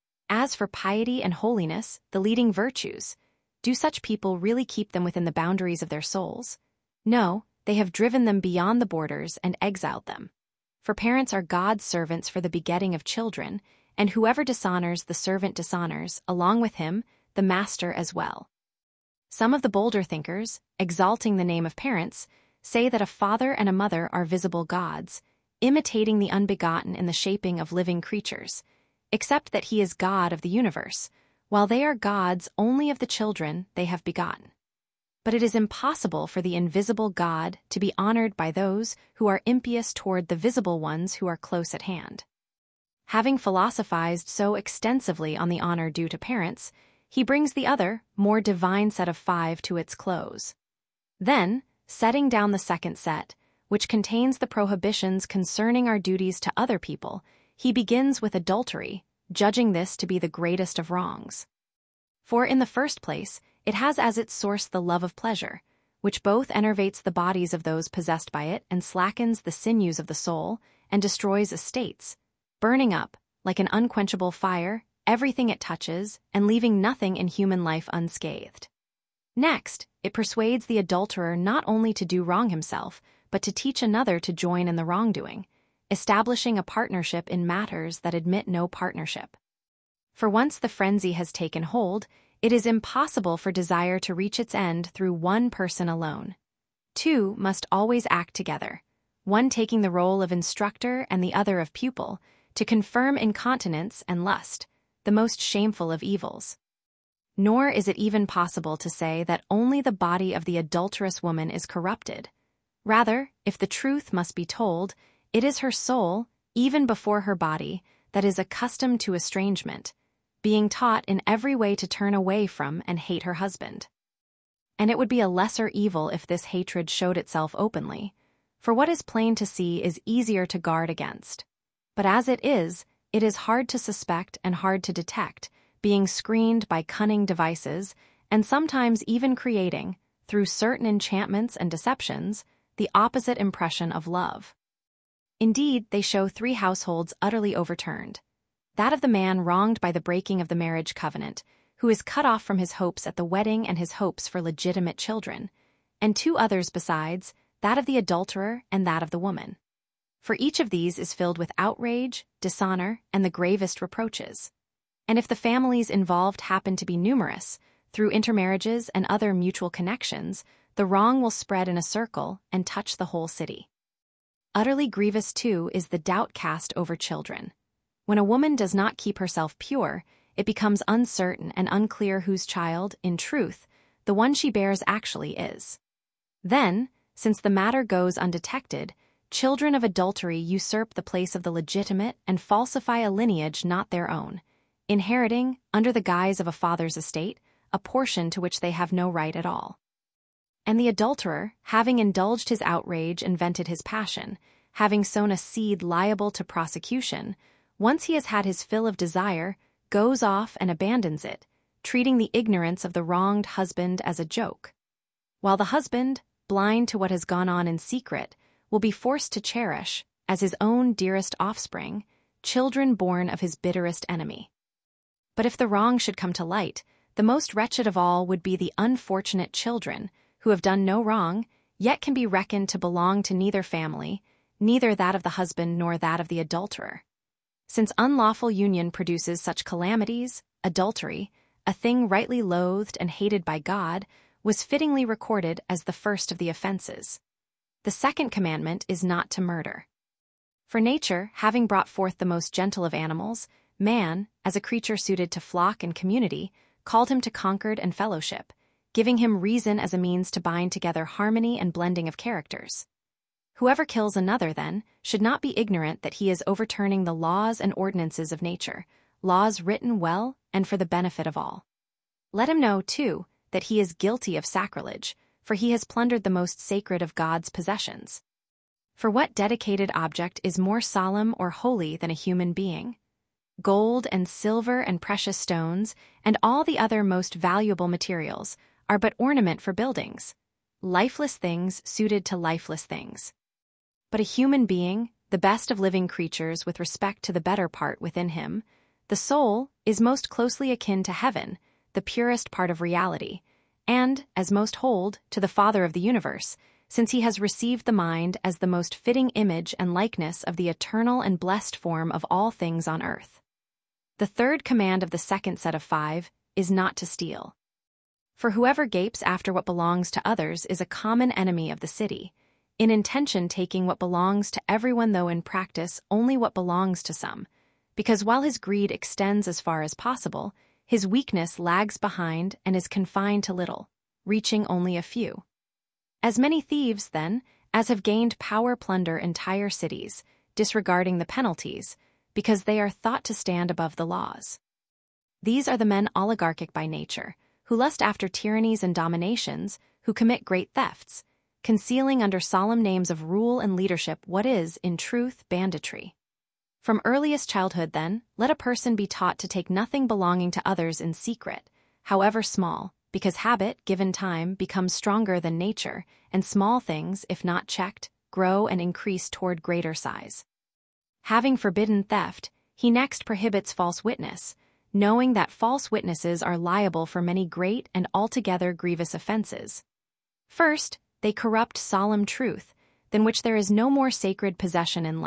Speaker 1: As for piety and holiness, the leading virtues, do such people really keep them within the boundaries of their souls? No, they have driven them beyond the borders and exiled them. For parents are God's servants for the begetting of children, and whoever dishonors the servant dishonors, along with him, the master as well. Some of the bolder thinkers, exalting the name of parents, say that a father and a mother are visible gods, imitating the unbegotten in the shaping of living creatures, except that he is God of the universe, while they are gods only of the children they have begotten. But it is impossible for the invisible God to be honored by those who are impious toward the visible ones who are close at hand. Having philosophized so extensively on the honor due to parents, he brings the other, more divine set of 5 to its close. Then, setting down the second set, which contains the prohibitions concerning our duties to other people, he begins with adultery, judging this to be the greatest of wrongs. For in the first place, it has as its source the love of pleasure, which both enervates the bodies of those possessed by it and slackens the sinews of the soul, and destroys estates, burning up, like an unquenchable fire, everything it touches, and leaving nothing in human life unscathed. Next, it persuades the adulterer not only to do wrong himself, but to teach another to join in the wrongdoing, establishing a partnership in matters that admit no partnership. For once the frenzy has taken hold, it is impossible for desire to reach its end through one person alone. Two must always act together, one taking the role of instructor and the other of pupil, to confirm incontinence and lust, the most shameful of evils. Nor is it even possible to say that only the body of the adulterous woman is corrupted. Rather, if the truth must be told, it is her soul, even before her body, that is accustomed to estrangement, being taught in every way to turn away from and hate her husband. And it would be a lesser evil if this hatred showed itself openly, for what is plain to see is easier to guard against. But as it is hard to suspect and hard to detect, being screened by cunning devices, and sometimes even creating, through certain enchantments and deceptions, the opposite impression of love. Indeed, they show 3 households utterly overturned. That of the man wronged by the breaking of the marriage covenant, who is cut off from his hopes at the wedding and his hopes for legitimate children, and 2 others besides, that of the adulterer and that of the woman. For each of these is filled with outrage, dishonor, and the gravest reproaches. And if the families involved happen to be numerous, through intermarriages and other mutual connections, the wrong will spread in a circle and touch the whole city. Utterly grievous, too, is the doubt cast over children. When a woman does not keep herself pure, it becomes uncertain and unclear whose child, in truth, the one she bears actually is. Then, since the matter goes undetected, children of adultery usurp the place of the legitimate and falsify a lineage not their own, inheriting, under the guise of a father's estate, a portion to which they have no right at all. And the adulterer, having indulged his outrage and vented his passion, having sown a seed liable to prosecution, once he has had his fill of desire, goes off and abandons it, treating the ignorance of the wronged husband as a joke. While the husband, blind to what has gone on in secret, will be forced to cherish, as his own dearest offspring, children born of his bitterest enemy. But if the wrong should come to light, the most wretched of all would be the unfortunate children, who have done no wrong, yet can be reckoned to belong to neither family, neither that of the husband nor that of the adulterer. Since unlawful union produces such calamities, adultery, a thing rightly loathed and hated by God, was fittingly recorded as the first of the offenses. The second commandment is not to murder. For nature, having brought forth the most gentle of animals, man, as a creature suited to flock and community, called him to concord and fellowship, giving him reason as a means to bind together harmony and blending of characters. Whoever kills another, then, should not be ignorant that he is overturning the laws and ordinances of nature, laws written well and for the benefit of all. Let him know, too, that he is guilty of sacrilege, for he has plundered the most sacred of God's possessions. For what dedicated object is more solemn or holy than a human being? Gold and silver and precious stones, and all the other most valuable materials, are but ornament for buildings, lifeless things suited to lifeless things. But a human being, the best of living creatures with respect to the better part within him, the soul, is most closely akin to heaven, the purest part of reality, and, as most hold, to the Father of the universe, since he has received the mind as the most fitting image and likeness of the eternal and blessed form of all things on earth. The third command of the second set of 5 is not to steal. For whoever gapes after what belongs to others is a common enemy of the city, in intention taking what belongs to everyone, though in practice only what belongs to some, because while his greed extends as far as possible, his weakness lags behind and is confined to little, reaching only a few. As many thieves, then, as have gained power plunder entire cities, disregarding the penalties, because they are thought to stand above the laws. These are the men oligarchic by nature, who lust after tyrannies and dominations, who commit great thefts, concealing under solemn names of rule and leadership what is, in truth, banditry. From earliest childhood, then, let a person be taught to take nothing belonging to others in secret, however small, because habit, given time, becomes stronger than nature, and small things, if not checked, grow and increase toward greater size. Having forbidden theft, he next prohibits false witness, knowing that false witnesses are liable for many great and altogether grievous offenses. First, they corrupt solemn truth, than which there is no more sacred possession in life,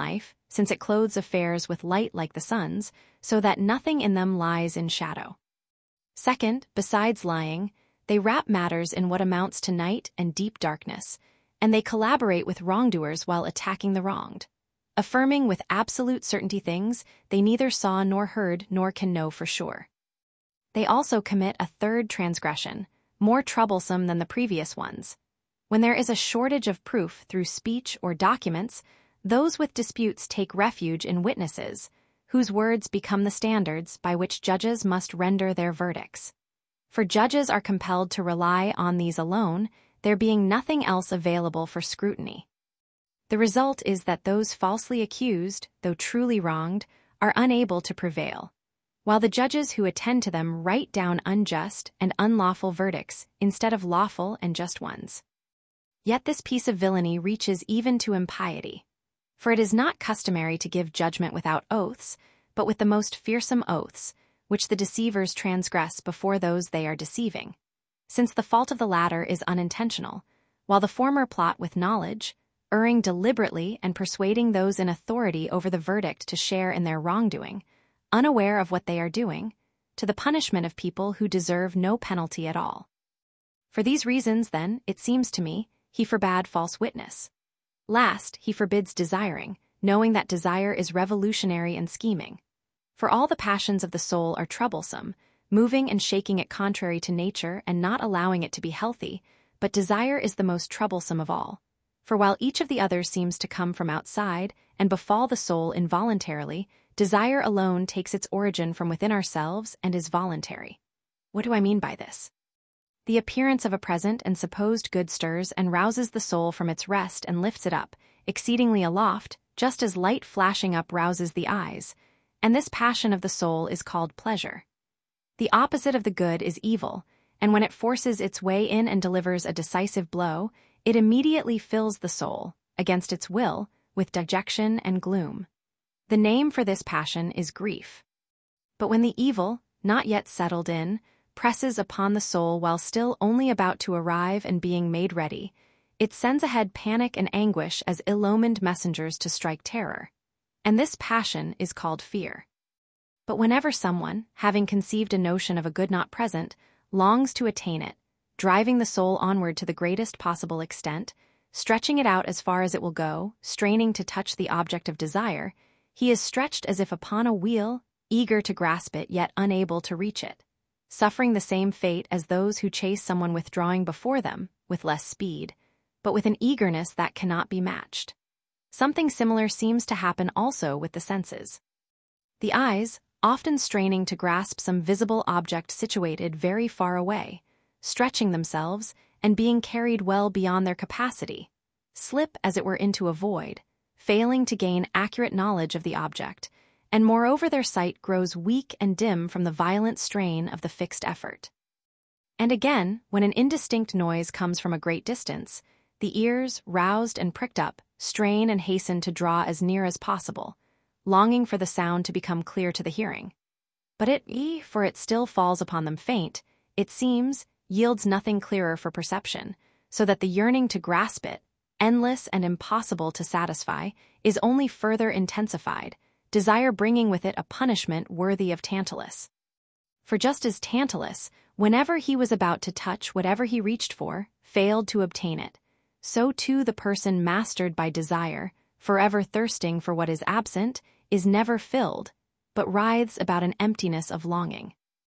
Speaker 1: since it clothes affairs with light like the sun's, so that nothing in them lies in shadow. Second, besides lying, they wrap matters in what amounts to night and deep darkness, and they collaborate with wrongdoers while attacking the wronged, affirming with absolute certainty things they neither saw nor heard nor can know for sure. They also commit a third transgression, more troublesome than the previous ones. When there is a shortage of proof through speech or documents, those with disputes take refuge in witnesses, whose words become the standards by which judges must render their verdicts. For judges are compelled to rely on these alone, there being nothing else available for scrutiny. The result is that those falsely accused, though truly wronged, are unable to prevail, while the judges who attend to them write down unjust and unlawful verdicts instead of lawful and just ones. Yet this piece of villainy reaches even to impiety. For it is not customary to give judgment without oaths, but with the most fearsome oaths, which the deceivers transgress before those they are deceiving, since the fault of the latter is unintentional, while the former plot with knowledge, erring deliberately and persuading those in authority over the verdict to share in their wrongdoing, unaware of what they are doing, to the punishment of people who deserve no penalty at all. For these reasons, then, it seems to me, he forbade false witness. Last, he forbids desiring, knowing that desire is revolutionary and scheming. For all the passions of the soul are troublesome, moving and shaking it contrary to nature and not allowing it to be healthy, but desire is the most troublesome of all. For while each of the others seems to come from outside and befall the soul involuntarily, desire alone takes its origin from within ourselves and is voluntary. What do I mean by this? The appearance of a present and supposed good stirs and rouses the soul from its rest and lifts it up, exceedingly aloft, just as light flashing up rouses the eyes, and this passion of the soul is called pleasure. The opposite of the good is evil, and when it forces its way in and delivers a decisive blow, it immediately fills the soul, against its will, with dejection and gloom. The name for this passion is grief. But when the evil, not yet settled in, presses upon the soul while still only about to arrive and being made ready, it sends ahead panic and anguish as ill-omened messengers to strike terror. And this passion is called fear. But whenever someone, having conceived a notion of a good not present, longs to attain it, driving the soul onward to the greatest possible extent, stretching it out as far as it will go, straining to touch the object of desire, he is stretched as if upon a wheel, eager to grasp it yet unable to reach it, suffering the same fate as those who chase someone withdrawing before them, with less speed, but with an eagerness that cannot be matched. Something similar seems to happen also with the senses. The eyes, often straining to grasp some visible object situated very far away, stretching themselves and being carried well beyond their capacity, slip as it were into a void, failing to gain accurate knowledge of the object, and moreover their sight grows weak and dim from the violent strain of the fixed effort. And again, when an indistinct noise comes from a great distance, the ears, roused and pricked up, strain and hasten to draw as near as possible, longing for the sound to become clear to the hearing. But for it still falls upon them faint, it seems, yields nothing clearer for perception, so that the yearning to grasp it, endless and impossible to satisfy, is only further intensified, desire bringing with it a punishment worthy of Tantalus. For just as Tantalus, whenever he was about to touch whatever he reached for, failed to obtain it, so too the person mastered by desire, forever thirsting for what is absent, is never filled, but writhes about an emptiness of longing.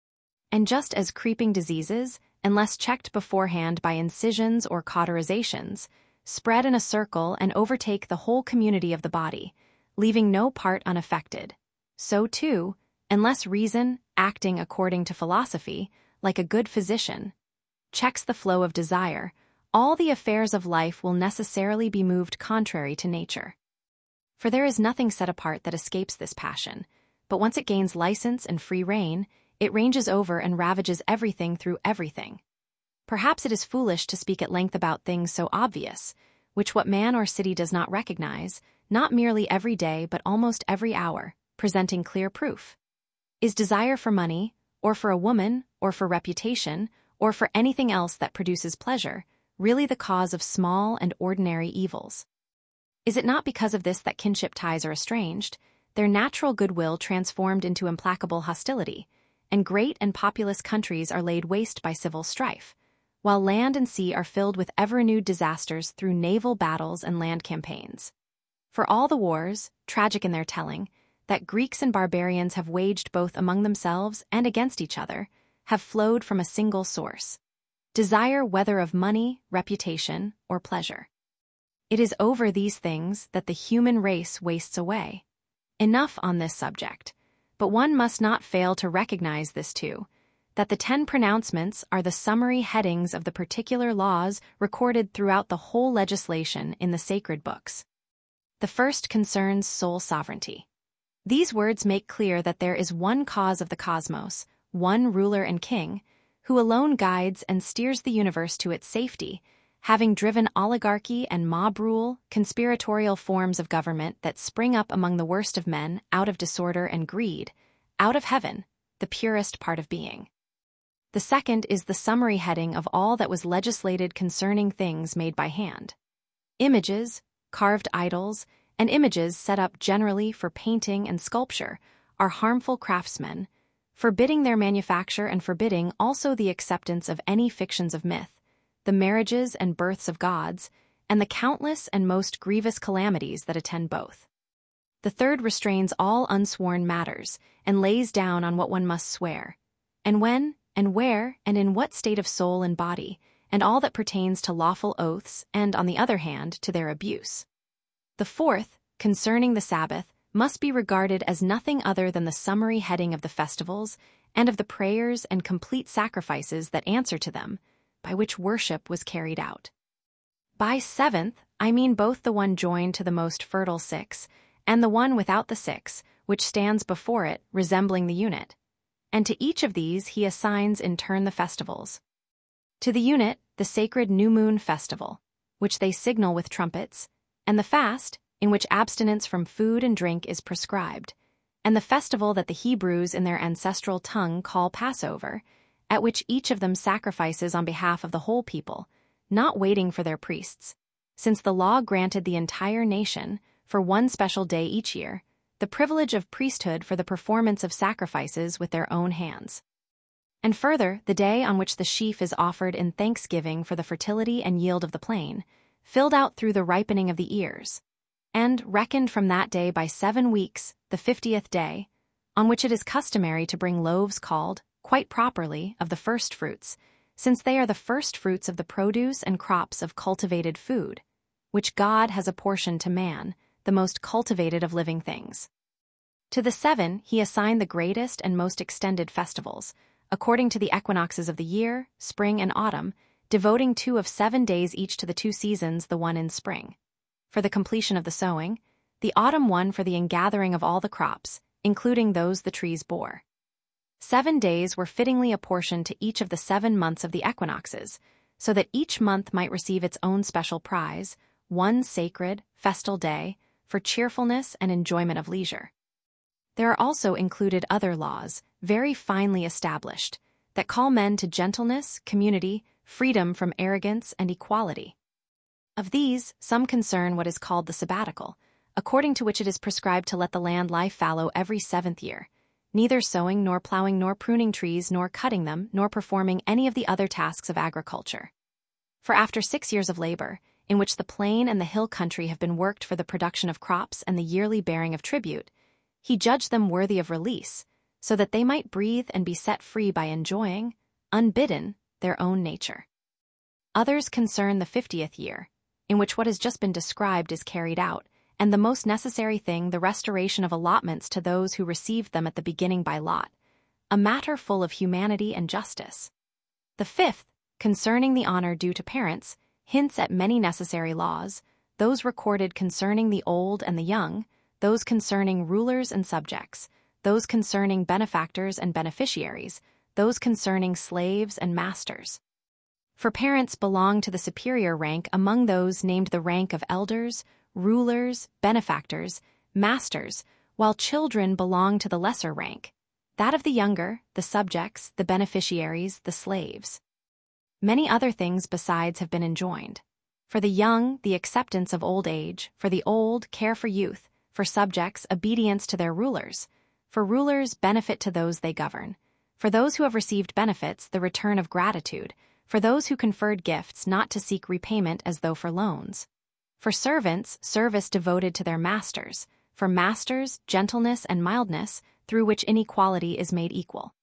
Speaker 1: And just as creeping diseases, unless checked beforehand by incisions or cauterizations, spread in a circle and overtake the whole community of the body, leaving no part unaffected, so too, unless reason, acting according to philosophy, like a good physician, checks the flow of desire, all the affairs of life will necessarily be moved contrary to nature. For there is nothing set apart that escapes this passion, but once it gains license and free rein, it ranges over and ravages everything through everything. Perhaps it is foolish to speak at length about things so obvious, which what man or city does not recognize, not merely every day but almost every hour, presenting clear proof. Is desire for money, or for a woman, or for reputation, or for anything else that produces pleasure, really the cause of small and ordinary evils? Is it not because of this that kinship ties are estranged, their natural goodwill transformed into implacable hostility, and great and populous countries are laid waste by civil strife, while land and sea are filled with ever-renewed disasters through naval battles and land campaigns? For all the wars, tragic in their telling, that Greeks and barbarians have waged both among themselves and against each other, have flowed from a single source: desire, whether of money, reputation, or pleasure. It is over these things that the human race wastes away. Enough on this subject, but one must not fail to recognize this too, that the 10 pronouncements are the summary headings of the particular laws recorded throughout the whole legislation in the sacred books. The first concerns sole sovereignty. These words make clear that there is one cause of the cosmos, one ruler and king, who alone guides and steers the universe to its safety, having driven oligarchy and mob rule, conspiratorial forms of government that spring up among the worst of men out of disorder and greed, out of heaven, the purest part of being. The second is the summary heading of all that was legislated concerning things made by hand. Images, carved idols, and images set up generally for painting and sculpture are harmful craftsmen, forbidding their manufacture and forbidding also the acceptance of any fictions of myth, the marriages and births of gods, and the countless and most grievous calamities that attend both. The third restrains all unsworn matters, and lays down on what one must swear, and when, and where, and in what state of soul and body, and all that pertains to lawful oaths, and, on the other hand, to their abuse. The fourth, concerning the Sabbath, must be regarded as nothing other than the summary heading of the festivals, and of the prayers and complete sacrifices that answer to them, by which worship was carried out. By seventh, I mean both the one joined to the most fertile 6, and the one without the 6, which stands before it, resembling the unit. And to each of these he assigns in turn the festivals. To the unit, the sacred new moon festival, which they signal with trumpets, and the fast, in which abstinence from food and drink is prescribed, and the festival that the Hebrews in their ancestral tongue call Passover, at which each of them sacrifices on behalf of the whole people, not waiting for their priests, since the law granted the entire nation, for one special day each year, the privilege of priesthood for the performance of sacrifices with their own hands. And further, the day on which the sheaf is offered in thanksgiving for the fertility and yield of the plain, filled out through the ripening of the ears, and reckoned from that day by 7 weeks, the 50th day, on which it is customary to bring loaves called, quite properly, of the first fruits, since they are the first fruits of the produce and crops of cultivated food, which God has apportioned to man, the most cultivated of living things. To the 7 he assigned the greatest and most extended festivals, according to the equinoxes of the year, spring and autumn, devoting 2 of 7 days each to the 2 seasons, the one in spring, for the completion of the sowing, the autumn one for the ingathering of all the crops, including those the trees bore. 7 days were fittingly apportioned to each of the 7 months of the equinoxes, so that each month might receive its own special prize, one sacred, festal day, for cheerfulness and enjoyment of leisure. There are also included other laws, very finely established, that call men to gentleness, community, freedom from arrogance, and equality. Of these, some concern what is called the sabbatical, according to which it is prescribed to let the land lie fallow every 7th year, neither sowing nor plowing nor pruning trees nor cutting them nor performing any of the other tasks of agriculture. For after 6 years of labor, in which the plain and the hill country have been worked for the production of crops and the yearly bearing of tribute, he judged them worthy of release, so that they might breathe and be set free by enjoying, unbidden, their own nature. Others concern the 50th year, in which what has just been described is carried out, and the most necessary thing, the restoration of allotments to those who received them at the beginning by lot, a matter full of humanity and justice. The 5th, concerning the honor due to parents, hints at many necessary laws, those recorded concerning the old and the young, those concerning rulers and subjects, those concerning benefactors and beneficiaries, those concerning slaves and masters. For parents belong to the superior rank among those named the rank of elders, rulers, benefactors, masters, while children belong to the lesser rank, that of the younger, the subjects, the beneficiaries, the slaves. Many other things besides have been enjoined. For the young, the acceptance of old age; for the old, care for youth; for subjects, obedience to their rulers; for rulers, benefit to those they govern; for those who have received benefits, the return of gratitude; for those who conferred gifts, not to seek repayment as though for loans; for servants, service devoted to their masters; for masters, gentleness and mildness, through which inequality is made equal.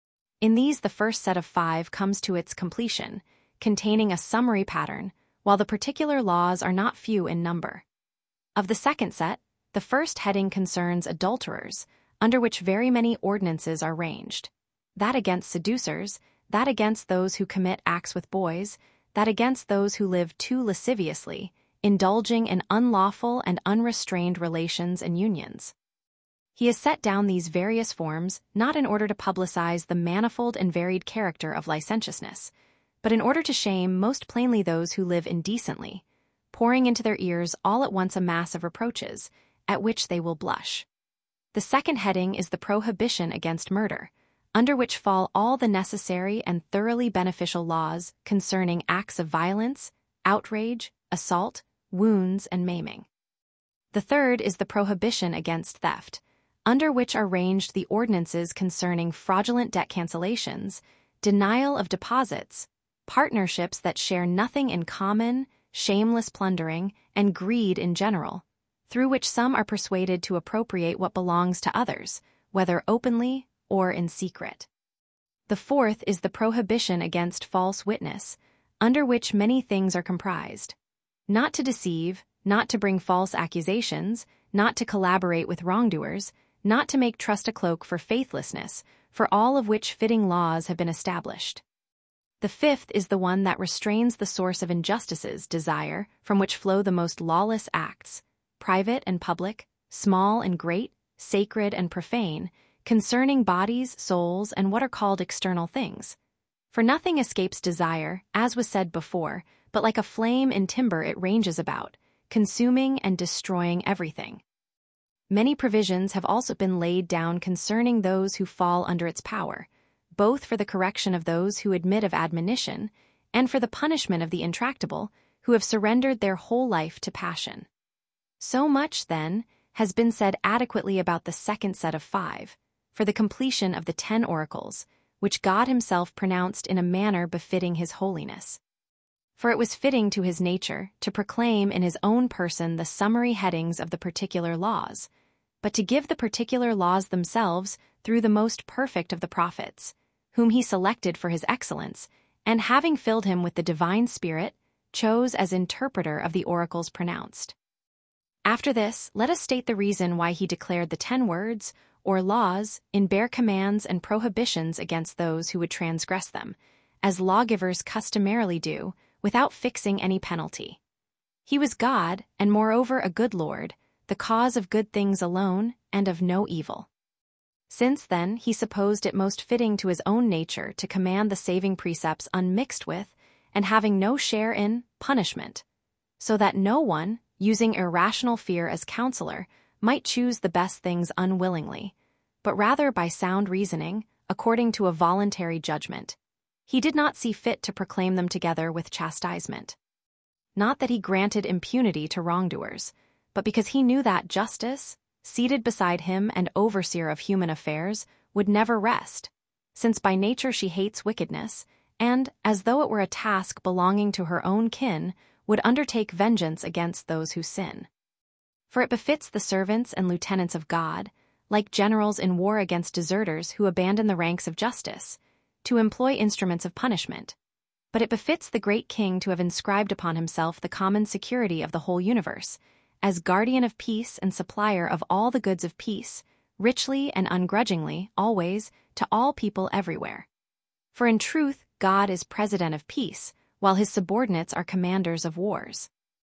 Speaker 1: In these the first set of 5 comes to its completion, containing a summary pattern, while the particular laws are not few in number. Of the second set, the first heading concerns adulterers, under which very many ordinances are ranged: that against seducers, that against those who commit acts with boys, that against those who live too lasciviously, indulging in unlawful and unrestrained relations and unions. He has set down these various forms not in order to publicize the manifold and varied character of licentiousness, but in order to shame most plainly those who live indecently, pouring into their ears all at once a mass of reproaches, at which they will blush. The second heading is the prohibition against murder, under which fall all the necessary and thoroughly beneficial laws concerning acts of violence, outrage, assault, wounds, and maiming. The third is the prohibition against theft, under which are ranged the ordinances concerning fraudulent debt cancellations, denial of deposits, partnerships that share nothing in common, shameless plundering, and greed in general, through which some are persuaded to appropriate what belongs to others, whether openly or in secret. The fourth is the prohibition against false witness, under which many things are comprised: not to deceive, not to bring false accusations, not to collaborate with wrongdoers, not to make trust a cloak for faithlessness, for all of which fitting laws have been established. The fifth is the one that restrains the source of injustices, desire, from which flow the most lawless acts, private and public, small and great, sacred and profane, concerning bodies, souls, and what are called external things. For nothing escapes desire, as was said before, but like a flame in timber it ranges about, consuming and destroying everything. Many provisions have also been laid down concerning those who fall under its power, both for the correction of those who admit of admonition, and for the punishment of the intractable, who have surrendered their whole life to passion. So much, then, has been said adequately about the second set of 5, for the completion of the 10 oracles, which God himself pronounced in a manner befitting his holiness. For it was fitting to his nature to proclaim in his own person the summary headings of the particular laws, but to give the particular laws themselves through the most perfect of the prophets, whom he selected for his excellence, and having filled him with the divine Spirit, chose as interpreter of the oracles pronounced. After this, let us state the reason why he declared the 10 words, or laws, in bare commands and prohibitions against those who would transgress them, as lawgivers customarily do, without fixing any penalty. He was God, and moreover a good Lord, the cause of good things alone, and of no evil. Since then he supposed it most fitting to his own nature to command the saving precepts unmixed with, and having no share in, punishment, so that no one, using irrational fear as counselor, might choose the best things unwillingly, but rather by sound reasoning, according to a voluntary judgment. He did not see fit to proclaim them together with chastisement. Not that he granted impunity to wrongdoers, but because he knew that justice, seated beside him and overseer of human affairs, would never rest, since by nature she hates wickedness, and, as though it were a task belonging to her own kin, would undertake vengeance against those who sin. For it befits the servants and lieutenants of God, like generals in war against deserters who abandon the ranks of justice, to employ instruments of punishment. But it befits the great king to have inscribed upon himself the common security of the whole universe, as guardian of peace and supplier of all the goods of peace, richly and ungrudgingly, always, to all people everywhere. For in truth, God is president of peace, while his subordinates are commanders of wars.